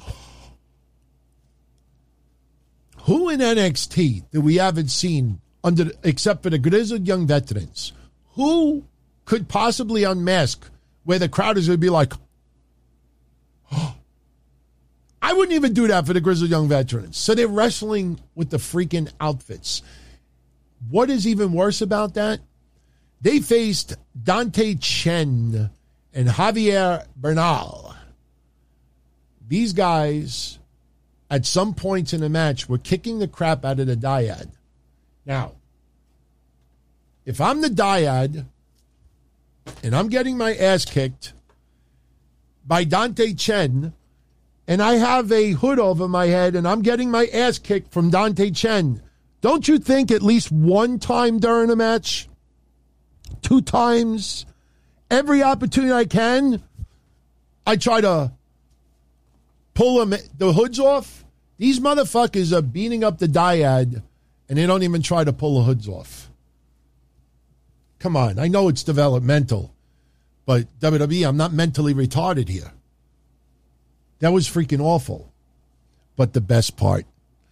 who in NXT that we haven't seen except for the grizzled young veterans? Who could possibly unmask where the crowd is going to be like, oh. I wouldn't even do that for the grizzled young veterans. So they're wrestling with the freaking outfits. What is even worse about that? They faced Dante Chen and Javier Bernal. These guys, at some points in the match, were kicking the crap out of the Dyad. Now, if I'm the Dyad and I'm getting my ass kicked, by Dante Chen, and I have a hood over my head, and I'm getting my ass kicked from Dante Chen, don't you think at least one time during a match, 2 times, every opportunity I can, I try to pull the hoods off? These motherfuckers are beating up the dyad, and they don't even try to pull the hoods off. Come on, I know it's developmental, but WWE, I'm not mentally retarded here. That was freaking awful. But the best part,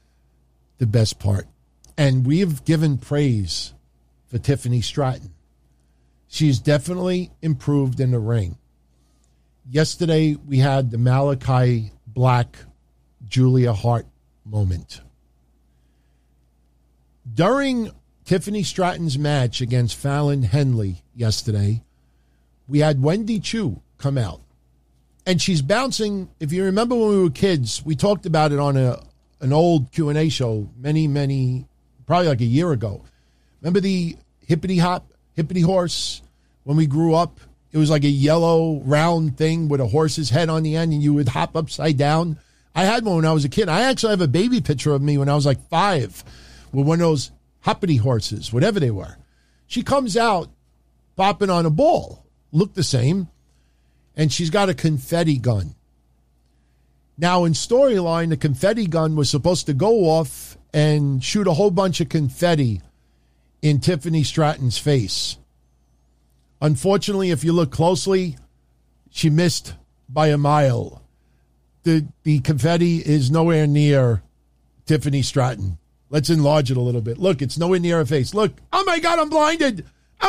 and we've given praise for Tiffany Stratton. She's definitely improved in the ring. Yesterday, we had the Malachi Black, Julia Hart moment. During Tiffany Stratton's match against Fallon Henley yesterday, we had Wendy Chu come out. And she's bouncing. If you remember when we were kids, we talked about it on an old Q&A show probably like a year ago. Remember the hippity horse? When we grew up, it was like a yellow round thing with a horse's head on the end, and you would hop upside down. I had one when I was a kid. I actually have a baby picture of me when I was like 5 with one of those hoppity horses, whatever they were. She comes out bopping on a ball, looked the same, and she's got a confetti gun. Now, in storyline, the confetti gun was supposed to go off and shoot a whole bunch of confetti in Tiffany Stratton's face. Unfortunately, if you look closely, she missed by a mile. The confetti is nowhere near Tiffany Stratton. Let's enlarge it a little bit. Look, it's nowhere near her face. Look, oh my God, I'm blinded.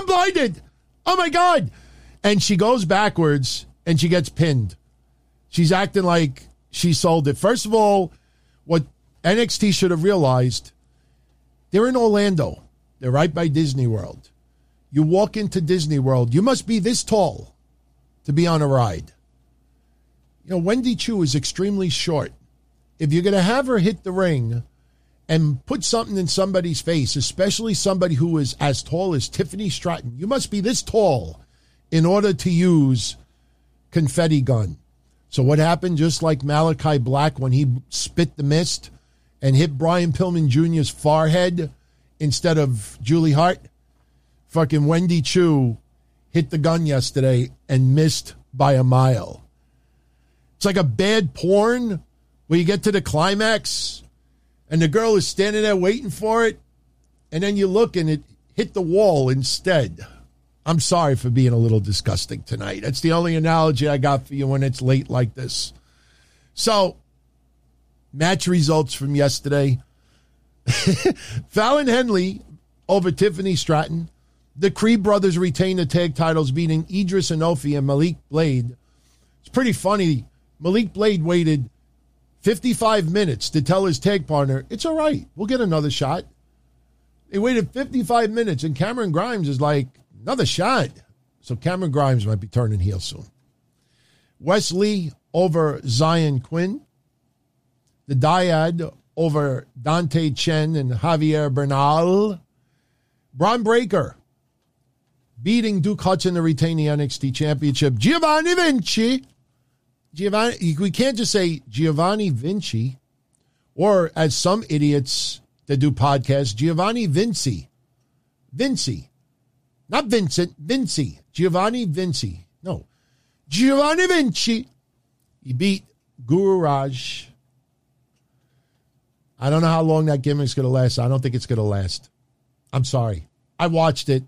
Oh my God. And she goes backwards and she gets pinned. She's acting like she sold it. First of all, what NXT should have realized, they're in Orlando. They're right by Disney World. You walk into Disney World, you must be this tall to be on a ride. You know, Wendy Chu is extremely short. If you're going to have her hit the ring and put something in somebody's face, especially somebody who is as tall as Tiffany Stratton, you must be this tall in order to use confetti gun. So what happened, just like Malachi Black when he spit the mist and hit Brian Pillman Jr.'s forehead instead of Julie Hart, fucking Wendy Chu hit the gun yesterday and missed by a mile. It's like a bad porn where you get to the climax and the girl is standing there waiting for it, and then you look and it hit the wall instead. I'm sorry for being a little disgusting tonight. That's the only analogy I got for you when it's late like this. So, match results from yesterday. Fallon Henley over Tiffany Stratton. The Creed brothers retain the tag titles, beating Idris Enofi and Malik Blade. It's pretty funny. Malik Blade waited 55 minutes to tell his tag partner, it's all right, we'll get another shot. They waited 55 minutes, and Cameron Grimes is like, another shot. So Cameron Grimes might be turning heel soon. Wes Lee over Zion Quinn. The Dyad over Dante Chen and Javier Bernal. Bron Breakker beating Duke Hudson to retain the NXT Championship. Giovanni Vinci. We can't just say Giovanni Vinci, or as some idiots that do podcasts, Giovanni Vinci. Vinci. Not Vincent, Vinci. Giovanni Vinci. No. Giovanni Vinci. He beat Guru Raj. I don't know how long that gimmick's going to last. I don't think it's going to last. I'm sorry. I watched it.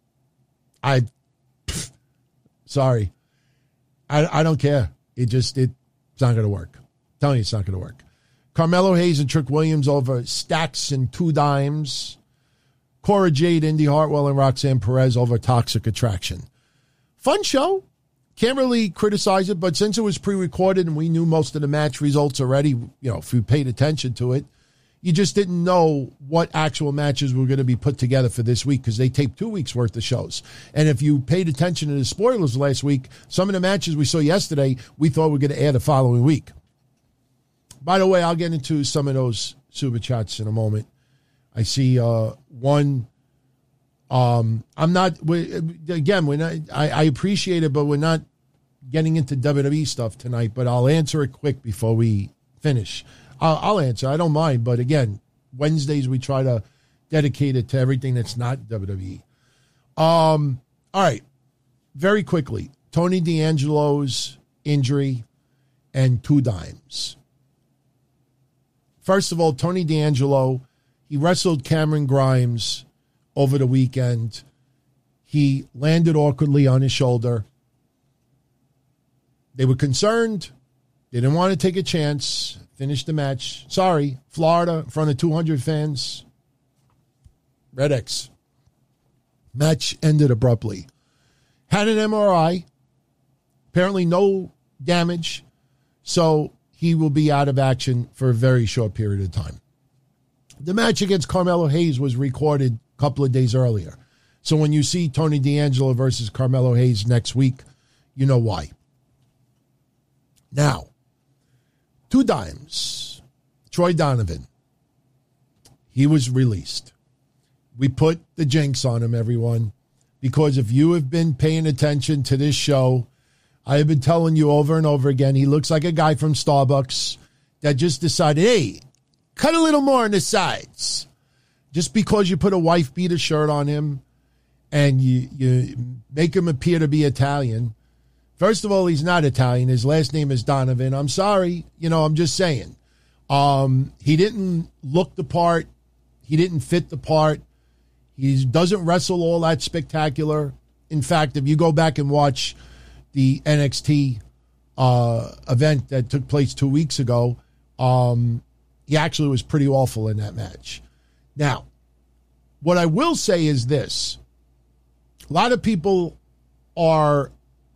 Sorry. I don't care. It's not going to work. I'm telling you, it's not going to work. Carmelo Hayes and Trick Williams over Stacks and Two Dimes. Cora Jade, Indy Hartwell, and Roxanne Perez over Toxic Attraction. Fun show. Can't really criticize it, but since it was pre-recorded and we knew most of the match results already, you know, if you paid attention to it, you just didn't know what actual matches were going to be put together for this week because they taped 2 weeks worth of shows. And if you paid attention to the spoilers last week, some of the matches we saw yesterday, we thought we were going to air the following week. By the way, I'll get into some of those super chats in a moment. I see one. I'm not, again, we're not, I appreciate it, but we're not getting into WWE stuff tonight, but I'll answer it quick before we finish. I'll answer. I don't mind. But again, Wednesdays we try to dedicate it to everything that's not WWE. All right. Very quickly, Tony D'Angelo's injury and two dimes. First of all, Tony D'Angelo, he wrestled Cameron Grimes over the weekend. He landed awkwardly on his shoulder. They were concerned. They didn't want to take a chance. Finished the match. Sorry, Florida, in front of 200 fans. Red X. Match ended abruptly. Had an MRI. Apparently no damage. So he will be out of action for a very short period of time. The match against Carmelo Hayes was recorded a couple of days earlier. So when you see Tony D'Angelo versus Carmelo Hayes next week, you know why. Now, two dimes. Troy Donovan. He was released. We put the jinx on him, everyone, because if you have been paying attention to this show, I have been telling you over and over again, he looks like a guy from Starbucks that just decided, hey, cut a little more on the sides. Just because you put a wife beater shirt on him and you make him appear to be Italian. First of all, he's not Italian. His last name is Donovan. I'm sorry. I'm just saying. He didn't look the part. He didn't fit the part. He doesn't wrestle all that spectacular. In fact, if you go back and watch the NXT event that took place 2 weeks ago, he actually was pretty awful in that match. Now, what I will say is this. A lot of people are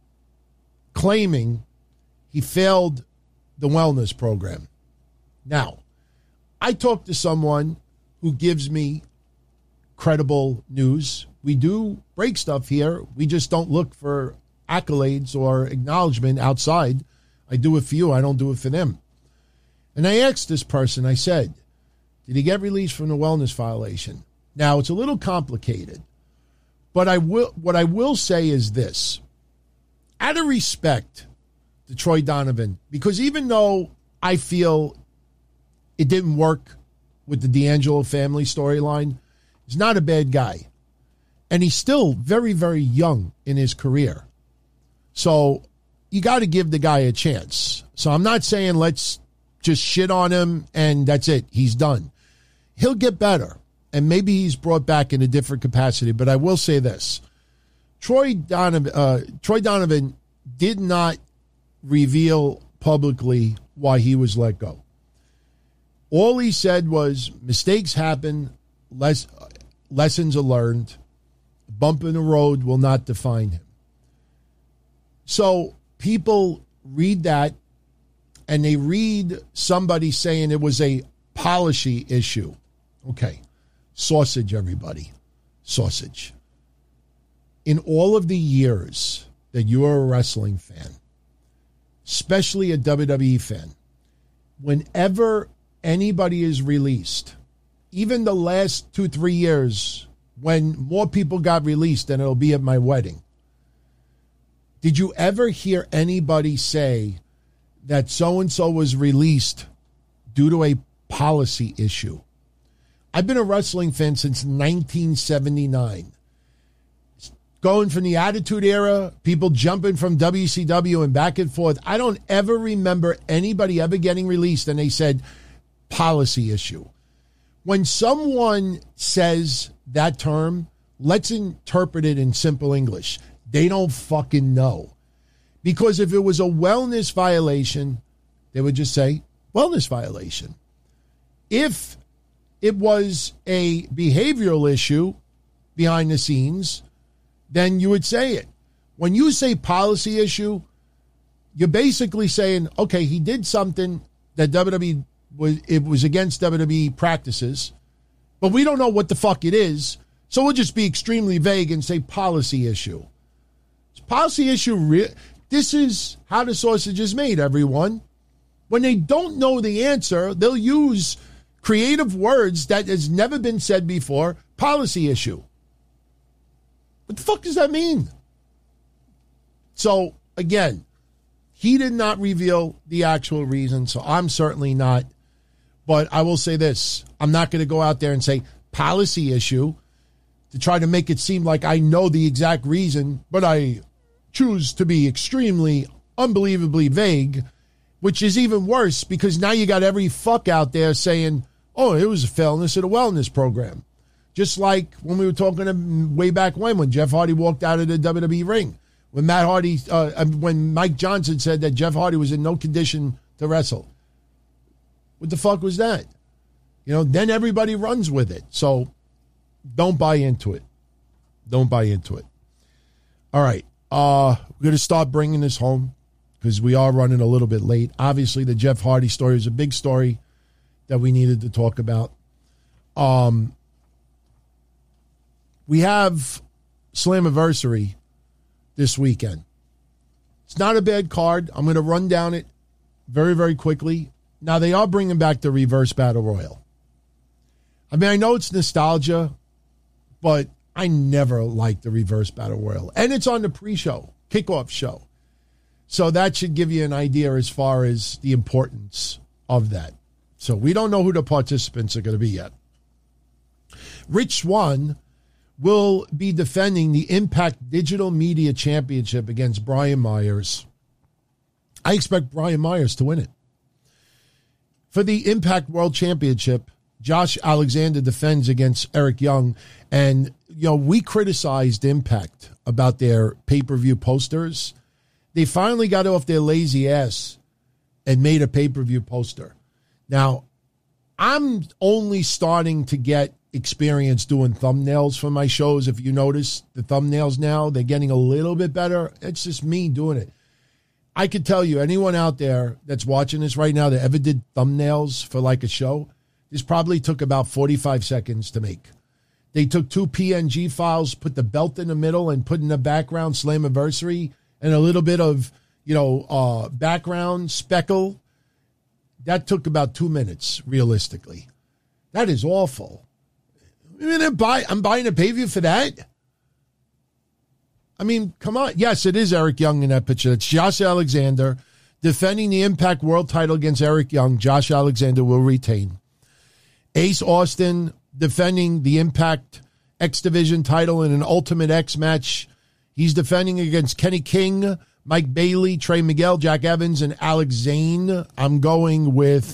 claiming he failed the wellness program. Now, I talked to someone who gives me credible news. We do break stuff here. We just don't look for accolades or acknowledgement outside. I do it for you. I don't do it for them. And I asked this person, I said, did he get released from the wellness violation? Now, it's a little complicated, but what I will say is this. Out of respect to Troy Donovan, because even though I feel it didn't work with the D'Angelo family storyline, he's not a bad guy. And he's still very, very young in his career. So you got to give the guy a chance. So I'm not saying let's just shit on him and that's it. He's done. He'll get better. And maybe he's brought back in a different capacity. But I will say this. Troy Donovan did not reveal publicly why he was let go. All he said was mistakes happen, lessons are learned, a bump in the road will not define him. So people read that and they read somebody saying it was a policy issue. Okay, sausage, everybody, sausage. In all of the years that you are a wrestling fan, especially a WWE fan, whenever anybody is released, even the last 2-3 years when more people got released than it'll be at my wedding, did you ever hear anybody say that so-and-so was released due to a policy issue? I've been a wrestling fan since 1979. Going from the Attitude Era, people jumping from WCW and back and forth. I don't ever remember anybody ever getting released and they said policy issue. When someone says that term, let's interpret it in simple English. They don't fucking know. Because if it was a wellness violation, they would just say wellness violation. If it was a behavioral issue behind the scenes, then you would say it. When you say policy issue, you're basically saying, okay, he did something that WWE was against WWE practices, but we don't know what the fuck it is, so we'll just be extremely vague and say policy issue. Policy issue, this is how the sausage is made, everyone. When they don't know the answer, they'll use creative words that has never been said before. Policy issue. What the fuck does that mean? So, again, He did not reveal the actual reason, so I'm certainly not. But I will say this. I'm not going to go out there and say policy issue to try to make it seem like I know the exact reason, but I choose to be extremely, unbelievably vague, which is even worse because now you got every fuck out there saying, oh, it was a fairness of the wellness program. Just like when we were talking way back when Jeff Hardy walked out of the WWE ring. When when Mike Johnson said that Jeff Hardy was in no condition to wrestle. What the fuck was that? Then everybody runs with it. So don't buy into it. Don't buy into it. All right. We're going to start bringing this home because we are running a little bit late. Obviously, the Jeff Hardy story is a big story that we needed to talk about. We have Slammiversary this weekend. It's not a bad card. I'm going to run down it very, very quickly. Now, they are bringing back the Reverse Battle Royal. I mean, I know it's nostalgia, but I never liked the Reverse Battle Royal. And it's on the pre-show, kickoff show. So that should give you an idea as far as the importance of that. So we don't know who the participants are going to be yet. Rich Swann will be defending the Impact Digital Media Championship against Brian Myers. I expect Brian Myers to win it. For the Impact World Championship, Josh Alexander defends against Eric Young. And, we criticized Impact about their pay-per-view posters. They finally got off their lazy ass and made a pay-per-view poster. Now, I'm only starting to get experience doing thumbnails for my shows. If you notice the thumbnails now, they're getting a little bit better. It's just me doing it. I could tell you, anyone out there that's watching this right now that ever did thumbnails for like a show, this probably took about 45 seconds to make. They took 2 PNG files, put the belt in the middle, and put in the background Slammiversary and a little bit of, background speckle. That took about 2 minutes, realistically. That is awful. I'm buying a pay-per-view for that? I mean, come on. Yes, it is Eric Young in that picture. It's Josh Alexander defending the Impact World title against Eric Young. Josh Alexander will retain. Ace Austin defending the Impact X Division title in an Ultimate X match. He's defending against Kenny King, Mike Bailey, Trey Miguel, Jack Evans, and Alex Zane. I'll go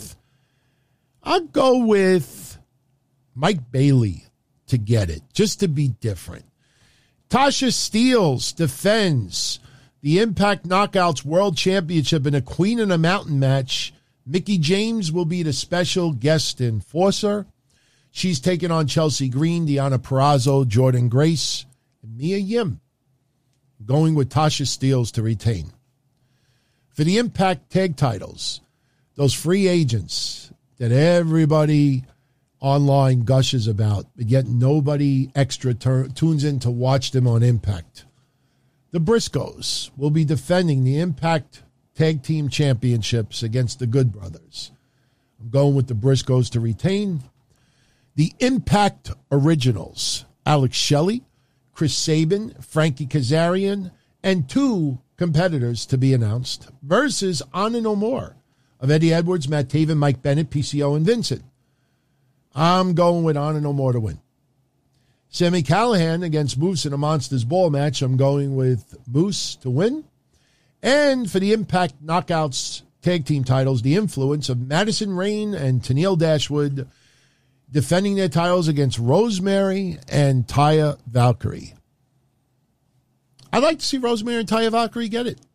with Mike Bailey to get it, just to be different. Tasha Steelz defends the Impact Knockouts World Championship in a Queen of the Mountain match. Mickie James will be the special guest enforcer. She's taking on Chelsea Green, Deonna Purrazzo, Jordan Grace, and Mia Yim. Going with Tasha Steelz to retain. For the Impact Tag titles, those free agents that everybody online gushes about, but yet nobody extra tunes in to watch them on Impact. The Briscoes will be defending the Impact Tag Team Championships against the Good Brothers. I'm going with the Briscoes to retain. The Impact Originals, Alex Shelley, Chris Sabin, Frankie Kazarian, and 2 competitors to be announced versus Anna No More of Eddie Edwards, Matt Taven, Mike Bennett, PCO, and Vincent. I'm going with Anna No More to win. Sami Callihan against Moose in a Monsters Ball match. I'm going with Moose to win. And for the Impact Knockouts Tag Team titles, the Influence of Madison Rayne and Tennille Dashwood defending their titles against Rosemary and Taya Valkyrie. I'd like to see Rosemary and Taya Valkyrie get it.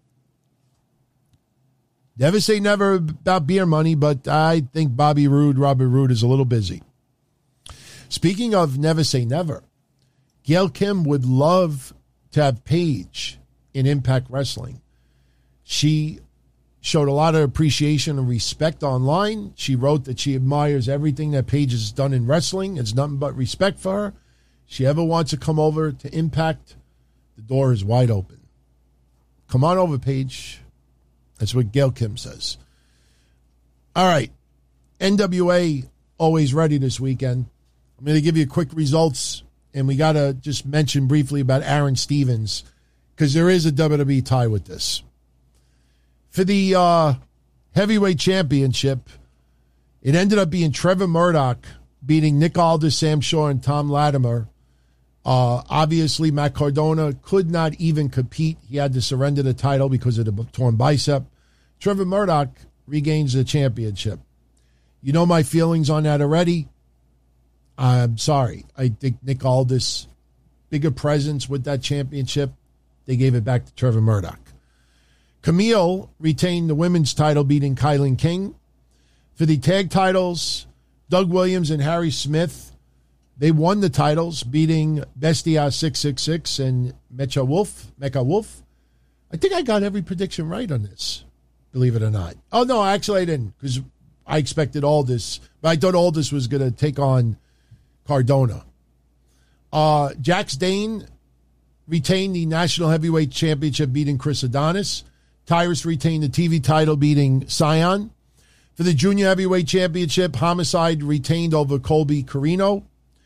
Never say never about beer money, but I think Robert Roode is a little busy. Speaking of never say never, Gail Kim would love to have Paige in Impact Wrestling. She showed a lot of appreciation and respect online. She wrote that she admires everything that Paige has done in wrestling. It's nothing but respect for her. If she ever wants to come over to Impact, the door is wide open. Come on over, Paige. That's what Gail Kim says. All right. NWA always ready this weekend. I'm going to give you quick results, and we got to just mention briefly about Aaron Stevens because there is a WWE tie with this. For the heavyweight championship, it ended up being Trevor Murdoch beating Nick Aldis, Sam Shaw, and Tom Latimer. Obviously, Matt Cardona could not even compete. He had to surrender the title because of the torn bicep. Trevor Murdoch regains the championship. You know my feelings on that already. I'm sorry. I think Nick Aldis, bigger presence with that championship. They gave it back to Trevor Murdoch. Camille retained the women's title, beating Kylan King. For the tag titles, Doug Williams and Harry Smith, they won the titles, beating Bestia 666 and Mecha Wolf. I think I got every prediction right on this, believe it or not. Oh, no, actually I didn't, because I expected Aldis, but I thought Aldis was going to take on Cardona. Jax Dane retained the National Heavyweight Championship, beating Chris Adonis. Tyrus retained the TV title, beating Sion. For the Junior Heavyweight Championship, Homicide retained over Colby Carino.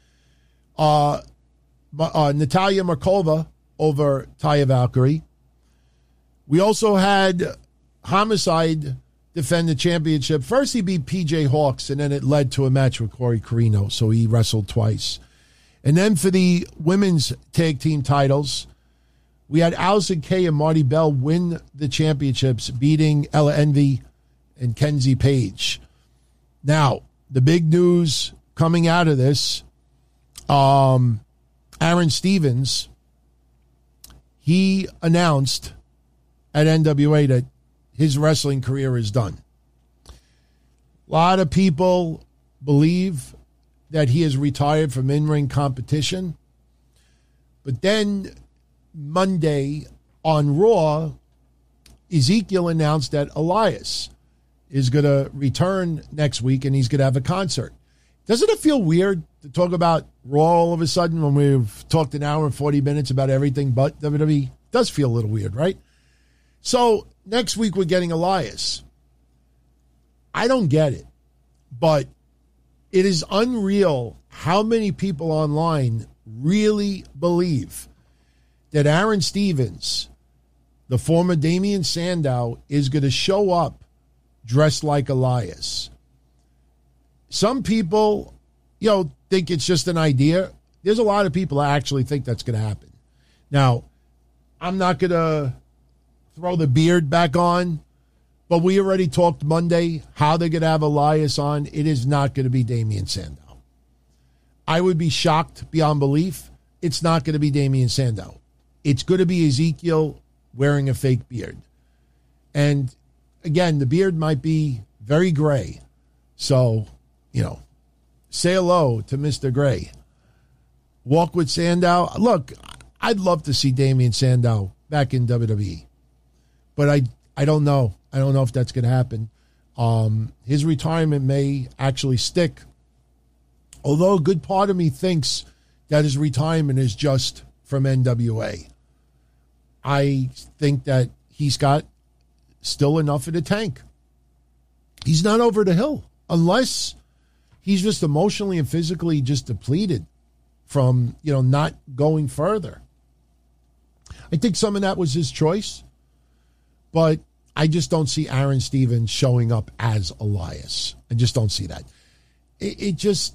Natalia Markova over Taya Valkyrie. We also had Homicide defend the championship. First, he beat PJ Hawks, and then it led to a match with Corey Carino, so he wrestled twice. And then for the women's tag team titles, we had Allison Kay and Marty Bell win the championships, beating Ella Envy and Kenzie Page. Now, the big news coming out of this, Aaron Stevens, he announced at NWA that his wrestling career is done. A lot of people believe that he has retired from in-ring competition. But then Monday on Raw, Ezekiel announced that Elias is going to return next week and he's going to have a concert. Doesn't it feel weird to talk about Raw all of a sudden when we've talked an hour and 40 minutes about everything but WWE? It does feel a little weird, right? So next week we're getting Elias. I don't get it, but it is unreal how many people online really believe that Aaron Stevens, the former Damian Sandow, is going to show up dressed like Elias. Some people, think it's just an idea. There's a lot of people that actually think that's going to happen. Now, I'm not going to throw the beard back on, but we already talked Monday how they're going to have Elias on. It is not going to be Damian Sandow. I would be shocked beyond belief. It's not going to be Damian Sandow. It's going to be Ezekiel wearing a fake beard. And again, the beard might be very gray. So, say hello to Mr. Gray. Walk with Sandow. Look, I'd love to see Damian Sandow back in WWE. But I don't know. I don't know if that's going to happen. His retirement may actually stick. Although a good part of me thinks that his retirement is just from NWA. I think that he's got still enough in the tank. He's not over the hill unless he's just emotionally and physically just depleted from, not going further. I think some of that was his choice, but I just don't see Aaron Stevens showing up as Elias. I just don't see that. It's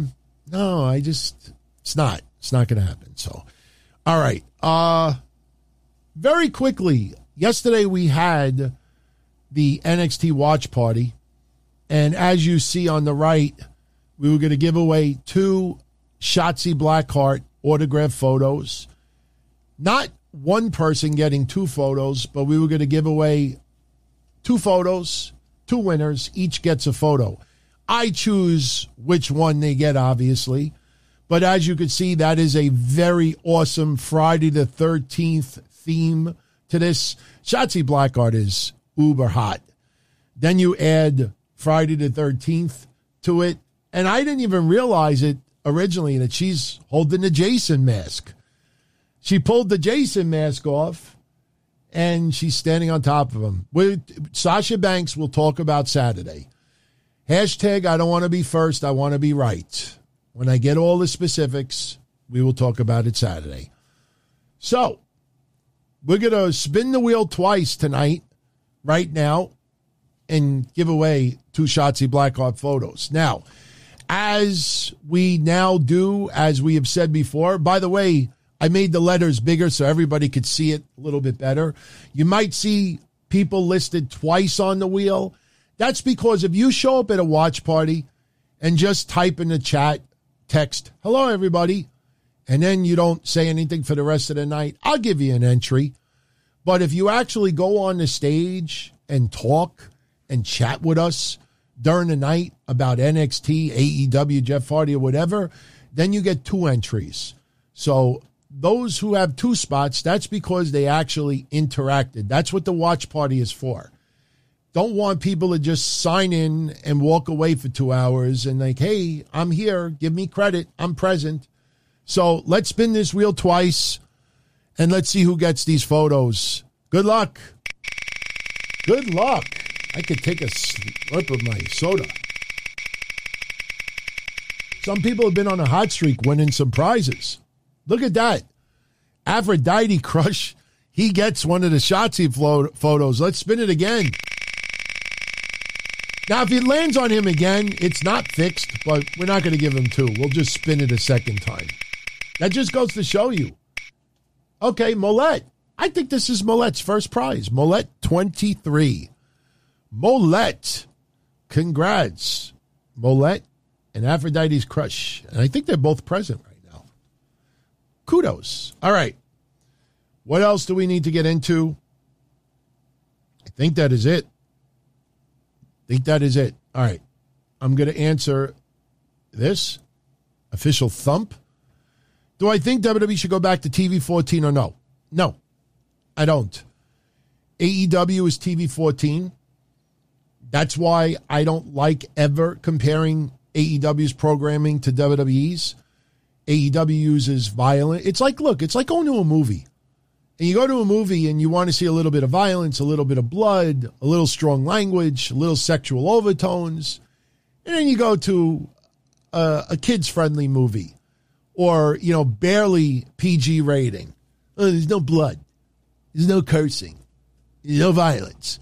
not going to happen. So, all right. Very quickly, yesterday we had the NXT watch party. And as you see on the right, we were going to give away 2 Shotzi Blackheart autograph photos. Not one person getting 2 photos, but we were going to give away 2 photos, 2 winners. Each gets a photo. I choose which one they get, obviously. But as you can see, that is a very awesome Friday the 13th theme to this. Shotzi Blackheart is uber hot. Then you add Friday the 13th to it. And I didn't even realize it originally that she's holding the Jason mask. She pulled the Jason mask off, and she's standing on top of him. Sasha Banks will talk about Saturday. Hashtag, I don't want to be first, I want to be right. When I get all the specifics, we will talk about it Saturday. So, we're going to spin the wheel twice tonight right now and give away 2 Shotzi Blackheart photos. Now, as we now do, as we have said before, by the way, I made the letters bigger so everybody could see it a little bit better. You might see people listed twice on the wheel. That's because if you show up at a watch party and just type in the chat, text, hello, everybody, and then you don't say anything for the rest of the night, I'll give you an entry. But if you actually go on the stage and talk and chat with us during the night about NXT, AEW, Jeff Hardy, or whatever, then you get 2 entries. So those who have 2 spots, that's because they actually interacted. That's what the watch party is for. Don't want people to just sign in and walk away for 2 hours and like, hey, I'm here. Give me credit. I'm present. So let's spin this wheel twice and let's see who gets these photos. Good luck. Good luck. I could take a slurp of my soda. Some people have been on a hot streak winning some prizes. Look at that. Aphrodite Crush. He gets one of the Shotzi photos. Let's spin it again. Now, if it lands on him again, it's not fixed, but we're not going to give him 2. We'll just spin it a second time. That just goes to show you. Okay, Molette. I think this is Molette's first prize. Molette 23. Molette. Congrats. Molette and Aphrodite's Crush. And I think they're both present right now. Kudos. All right. What else do we need to get into? I think that is it. All right. I'm going to answer this. Official thump. Do I think WWE should go back to TV 14 or no? No, I don't. AEW is TV 14. That's why I don't like ever comparing AEW's programming to WWE's. AEW uses violence. It's like, look, it's like going to a movie. And you go to a movie and you want to see a little bit of violence, a little bit of blood, a little strong language, a little sexual overtones. And then you go to a kids-friendly movie or, barely PG rating. Oh, there's no blood. There's no cursing. There's no violence.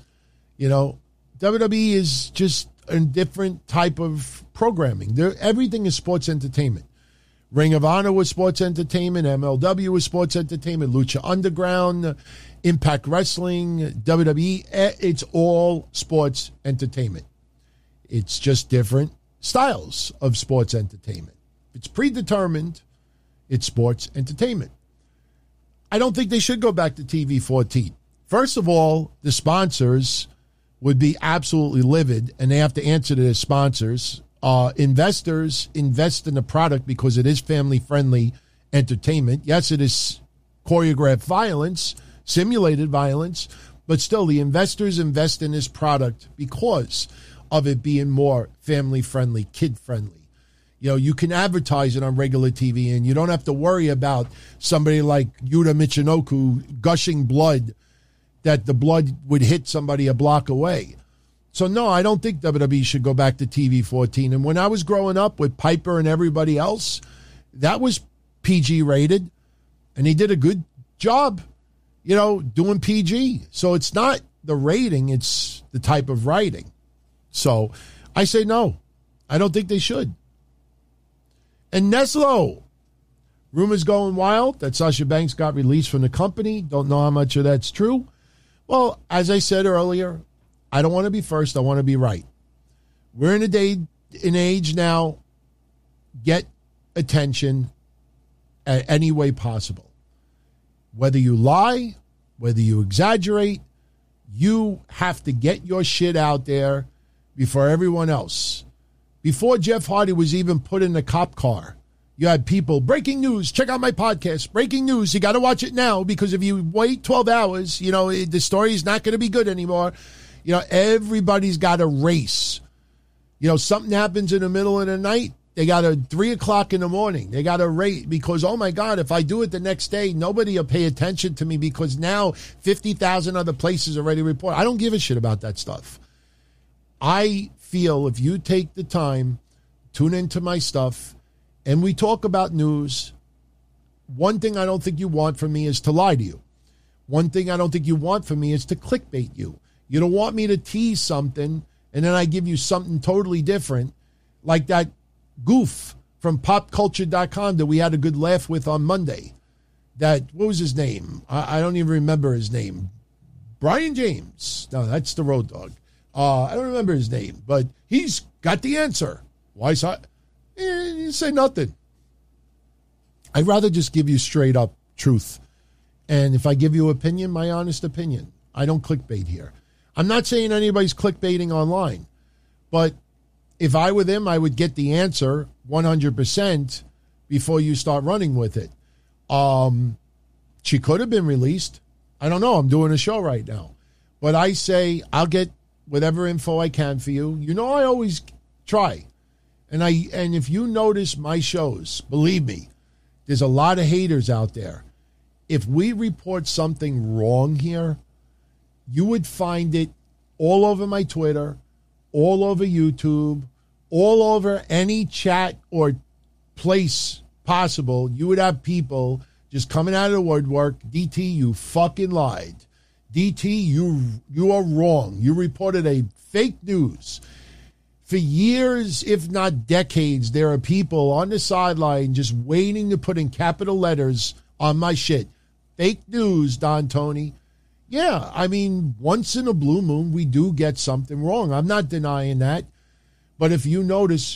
WWE is just a different type of programming. Everything is sports entertainment. Ring of Honor was sports entertainment. MLW was sports entertainment. Lucha Underground, Impact Wrestling, WWE. It's all sports entertainment. It's just different styles of sports entertainment. It's predetermined. It's sports entertainment. I don't think they should go back to TV 14. First of all, the sponsors would be absolutely livid, and they have to answer to their sponsors. Investors invest in the product because it is family-friendly entertainment. Yes, it is choreographed violence, simulated violence, but still the investors invest in this product because of it being more family-friendly, kid-friendly. You can advertise it on regular TV, and you don't have to worry about somebody like Yuta Michinoku gushing blood, that the blood would hit somebody a block away. So, no, I don't think WWE should go back to TV 14. And when I was growing up with Piper and everybody else, that was PG rated, and he did a good job, doing PG. So it's not the rating, it's the type of writing. So I say no. I don't think they should. And Neslo, rumors going wild that Sasha Banks got released from the company. Don't know how much of that's true. Well, as I said earlier, I don't want to be first. I want to be right. We're in an age now, get attention at any way possible. Whether you lie, whether you exaggerate, you have to get your shit out there before everyone else. Before Jeff Hardy was even put in the cop car, you had people, breaking news, check out my podcast, breaking news, you got to watch it now because if you wait 12 hours, the story is not going to be good anymore. Everybody's got a race. Something happens in the middle of the night, they got a 3 o'clock in the morning. They got a race because, oh my God, if I do it the next day, nobody will pay attention to me because now 50,000 other places already report. I don't give a shit about that stuff. I feel if you take the time, tune into my stuff, and we talk about news, one thing I don't think you want from me is to lie to you. One thing I don't think you want from me is to clickbait you. You don't want me to tease something and then I give you something totally different, like that goof from popculture.com that we had a good laugh with on Monday. What was his name? I don't even remember his name. Brian James. No, that's the Road Dog. I don't remember his name, but he's got the answer. Why so? You say nothing. I'd rather just give you straight up truth. And if I give you opinion, my honest opinion. I don't clickbait here. I'm not saying anybody's clickbaiting online, but if I were them, I would get the answer 100% before you start running with it. She could have been released. I don't know. I'm doing a show right now. But I say I'll get whatever info I can for you. You know I always try. And if you notice my shows, believe me, there's a lot of haters out there. If we report something wrong here, you would find it all over my Twitter, all over YouTube, all over any chat or place possible. You would have people just coming out of the woodwork. DT, you fucking lied. DT, you are wrong. You reported a fake news. For years, if not decades, there are people on the sideline just waiting to put in capital letters on my shit. Fake news, Don Tony. Yeah, I mean, once in a blue moon, we do get something wrong. I'm not denying that. But if you notice,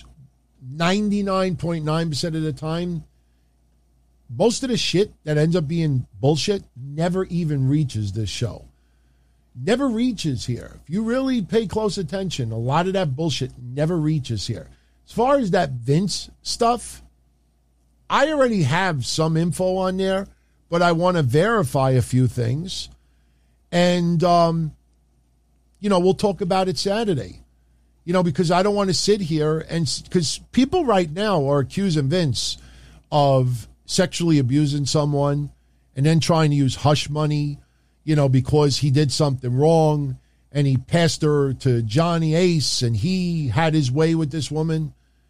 99.9% of the time, most of the shit that ends up being bullshit never even reaches this show. Never reaches here. If you really pay close attention, a lot of that bullshit never reaches here. As far as that Vince stuff, I already have some info on there, but I want to verify a few things. And, we'll talk about it Saturday. Because I don't want to sit here because people right now are accusing Vince of sexually abusing someone and then trying to use hush money, because he did something wrong and he passed her to Johnny Ace and he had his way with this woman.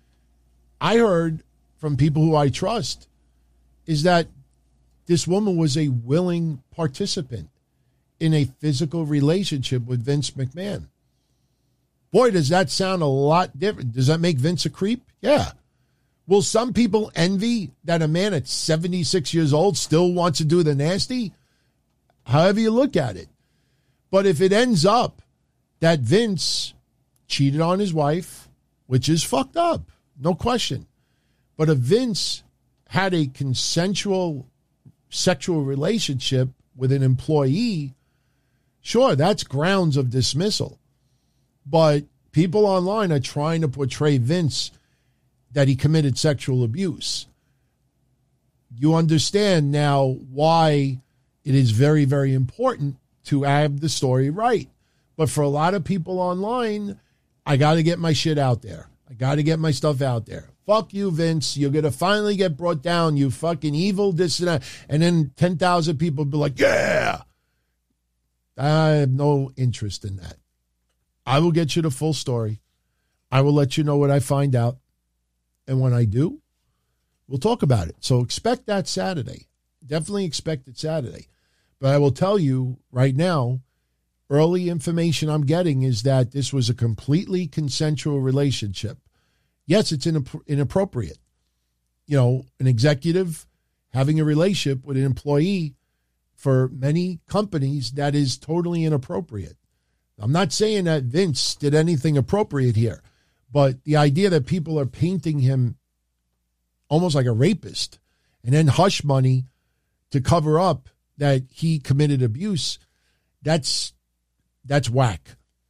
I heard from people who I trust is that this woman was a willing participant in a physical relationship with Vince McMahon. Boy, does that sound a lot different. Does that make Vince a creep? Yeah. Will some people envy that a man at 76 years old still wants to do the nasty? However you look at it. But if it ends up that Vince cheated on his wife, which is fucked up, no question. But if Vince had a consensual sexual relationship with an employee, sure, that's grounds of dismissal. But people online are trying to portray Vince that he committed sexual abuse. You understand now why it is very, very important to have the story right. But for a lot of people online, I got to get my shit out there. I got to get my stuff out there. Fuck you, Vince. You're going to finally get brought down, you fucking evil, this and that. And then 10,000 people be like, yeah. I have no interest in that. I will get you the full story. I will let you know what I find out. And when I do, we'll talk about it. So expect that Saturday. Definitely expect it Saturday. But I will tell you right now, early information I'm getting is that this was a completely consensual relationship. Yes, it's inappropriate. An executive having a relationship with an employee for many companies, that is totally inappropriate. I'm not saying that Vince did anything appropriate here, but the idea that people are painting him almost like a rapist and then hush money to cover up that he committed abuse, that's whack.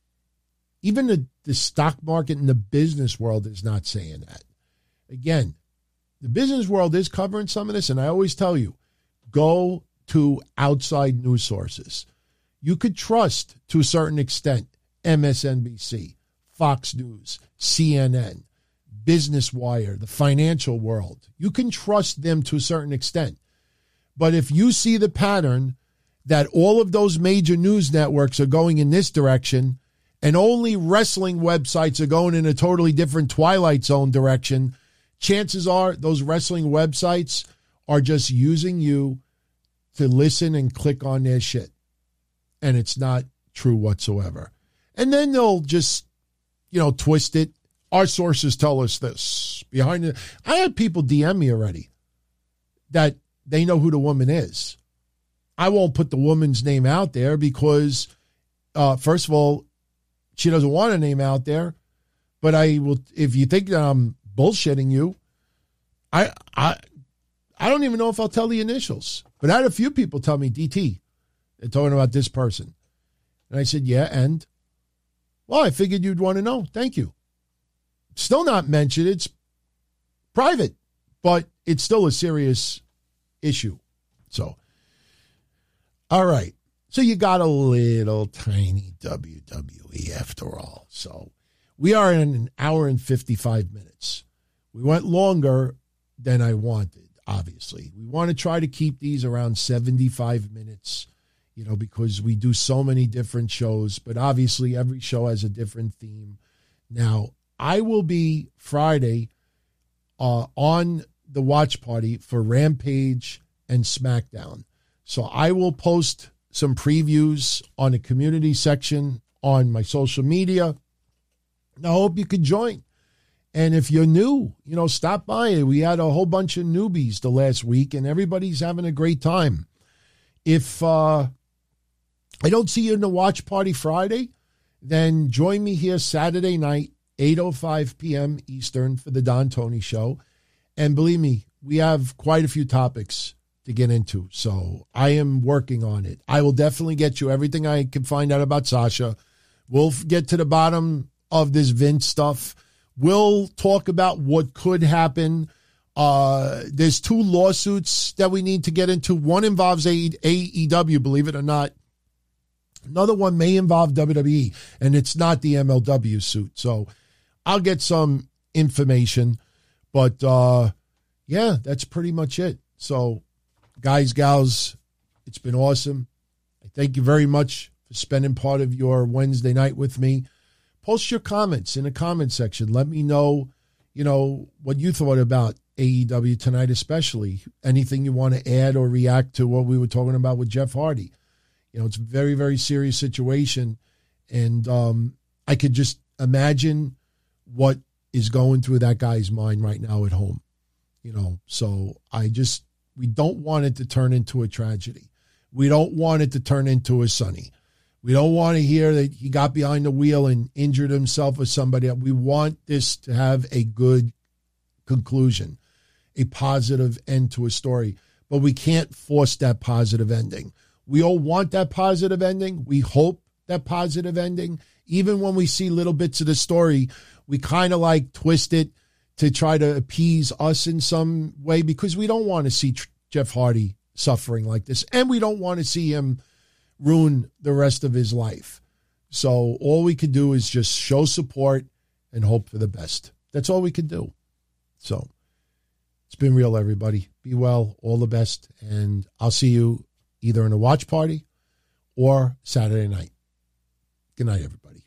Even the stock market and the business world is not saying that. Again, the business world is covering some of this, and I always tell you, go to outside news sources. You could trust, to a certain extent, MSNBC, Fox News, CNN, Business Wire, the financial world. You can trust them to a certain extent. But if you see the pattern that all of those major news networks are going in this direction and only wrestling websites are going in a totally different Twilight Zone direction, chances are those wrestling websites are just using you to listen and click on their shit. And it's not true whatsoever. And then they'll just, twist it. Our sources tell us this. Behind it, I had people DM me already that they know who the woman is. I won't put the woman's name out there because, first of all, she doesn't want a name out there. But I will, if you think that I'm bullshitting you, I don't even know if I'll tell the initials. But I had a few people tell me, DT, they're talking about this person. And I said, yeah, and? Well, I figured you'd want to know. Thank you. Still not mentioned. It's private, but it's still a serious issue. So, all right. So you got a little tiny WWE after all. So we are in an hour and 55 minutes. We went longer than I wanted, obviously. We want to try to keep these around 75 minutes, because we do so many different shows. But obviously every show has a different theme. Now, I will be Friday on the watch party for Rampage and SmackDown. So I will post some previews on the community section on my social media. I hope you could join. And if you're new, stop by. We had a whole bunch of newbies the last week, and everybody's having a great time. If I don't see you in the watch party Friday, then join me here Saturday night, 8:05 p.m. Eastern for the Don Tony Show. And believe me, we have quite a few topics to get into. So I am working on it. I will definitely get you everything I can find out about Sasha. We'll get to the bottom of this Vince stuff. We'll talk about what could happen. There's 2 lawsuits that we need to get into. One involves AEW, believe it or not. Another one may involve WWE, and it's not the MLW suit. So I'll get some information. But, yeah, that's pretty much it. So, guys, gals, it's been awesome. I thank you very much for spending part of your Wednesday night with me. Post your comments in the comment section. Let me know, what you thought about AEW tonight, especially. Anything you want to add or react to what we were talking about with Jeff Hardy. It's a very, very serious situation. And I could just imagine what is going through that guy's mind right now at home. So we don't want it to turn into a tragedy. We don't want it to turn into a Sunny. We don't want to hear that he got behind the wheel and injured himself or somebody else. We want this to have a good conclusion, a positive end to a story. But we can't force that positive ending. We all want that positive ending. We hope that positive ending. Even when we see little bits of the story, we kind of twist it to try to appease us in some way because we don't want to see Jeff Hardy suffering like this. And we don't want to see him ruin the rest of his life. So all we can do is just show support and hope for the best. That's all we can do. So it's been real, everybody. Be well, all the best. And I'll see you either in a watch party or Saturday night. Good night, everybody.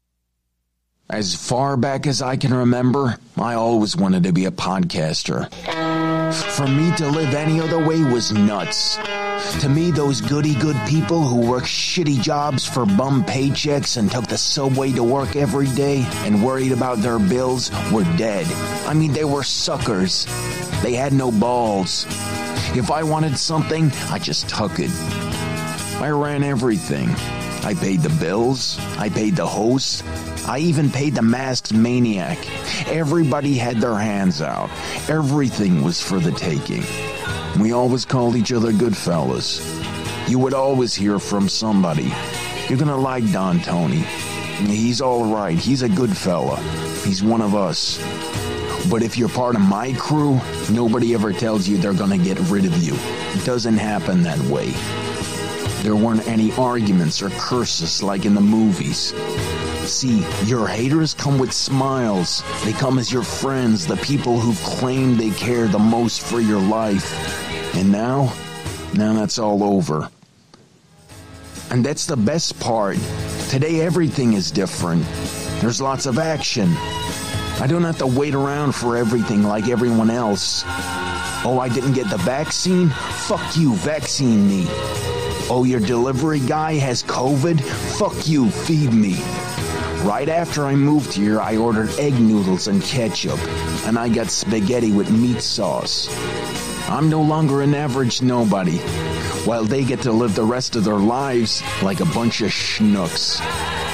As far back as I can remember, I always wanted to be a podcaster. For me to live any other way was nuts. To me, those goody-good people who worked shitty jobs for bum paychecks and took the subway to work every day and worried about their bills were dead. I mean, they were suckers. They had no balls. If I wanted something, I just took it. I ran everything. I paid the bills. I paid the hosts. I even paid the masked maniac. Everybody had their hands out. Everything was for the taking. We always called each other good fellas. You would always hear from somebody. You're gonna like Don Tony. He's all right. He's a good fella. He's one of us. But if you're part of my crew, nobody ever tells you they're gonna get rid of you. It doesn't happen that way. There weren't any arguments or curses like in the movies. See, your haters come with smiles. They come as your friends, the people who've claimed they care the most for your life. And now that's all over. And that's the best part. Today everything is different. There's lots of action. I don't have to wait around for everything like everyone else. Oh, I didn't get the vaccine? Fuck you, vaccine me. Oh, your delivery guy has COVID? Fuck you, feed me. Right after I moved here, I ordered egg noodles and ketchup, and I got spaghetti with meat sauce. I'm no longer an average nobody, while they get to live the rest of their lives like a bunch of schnooks.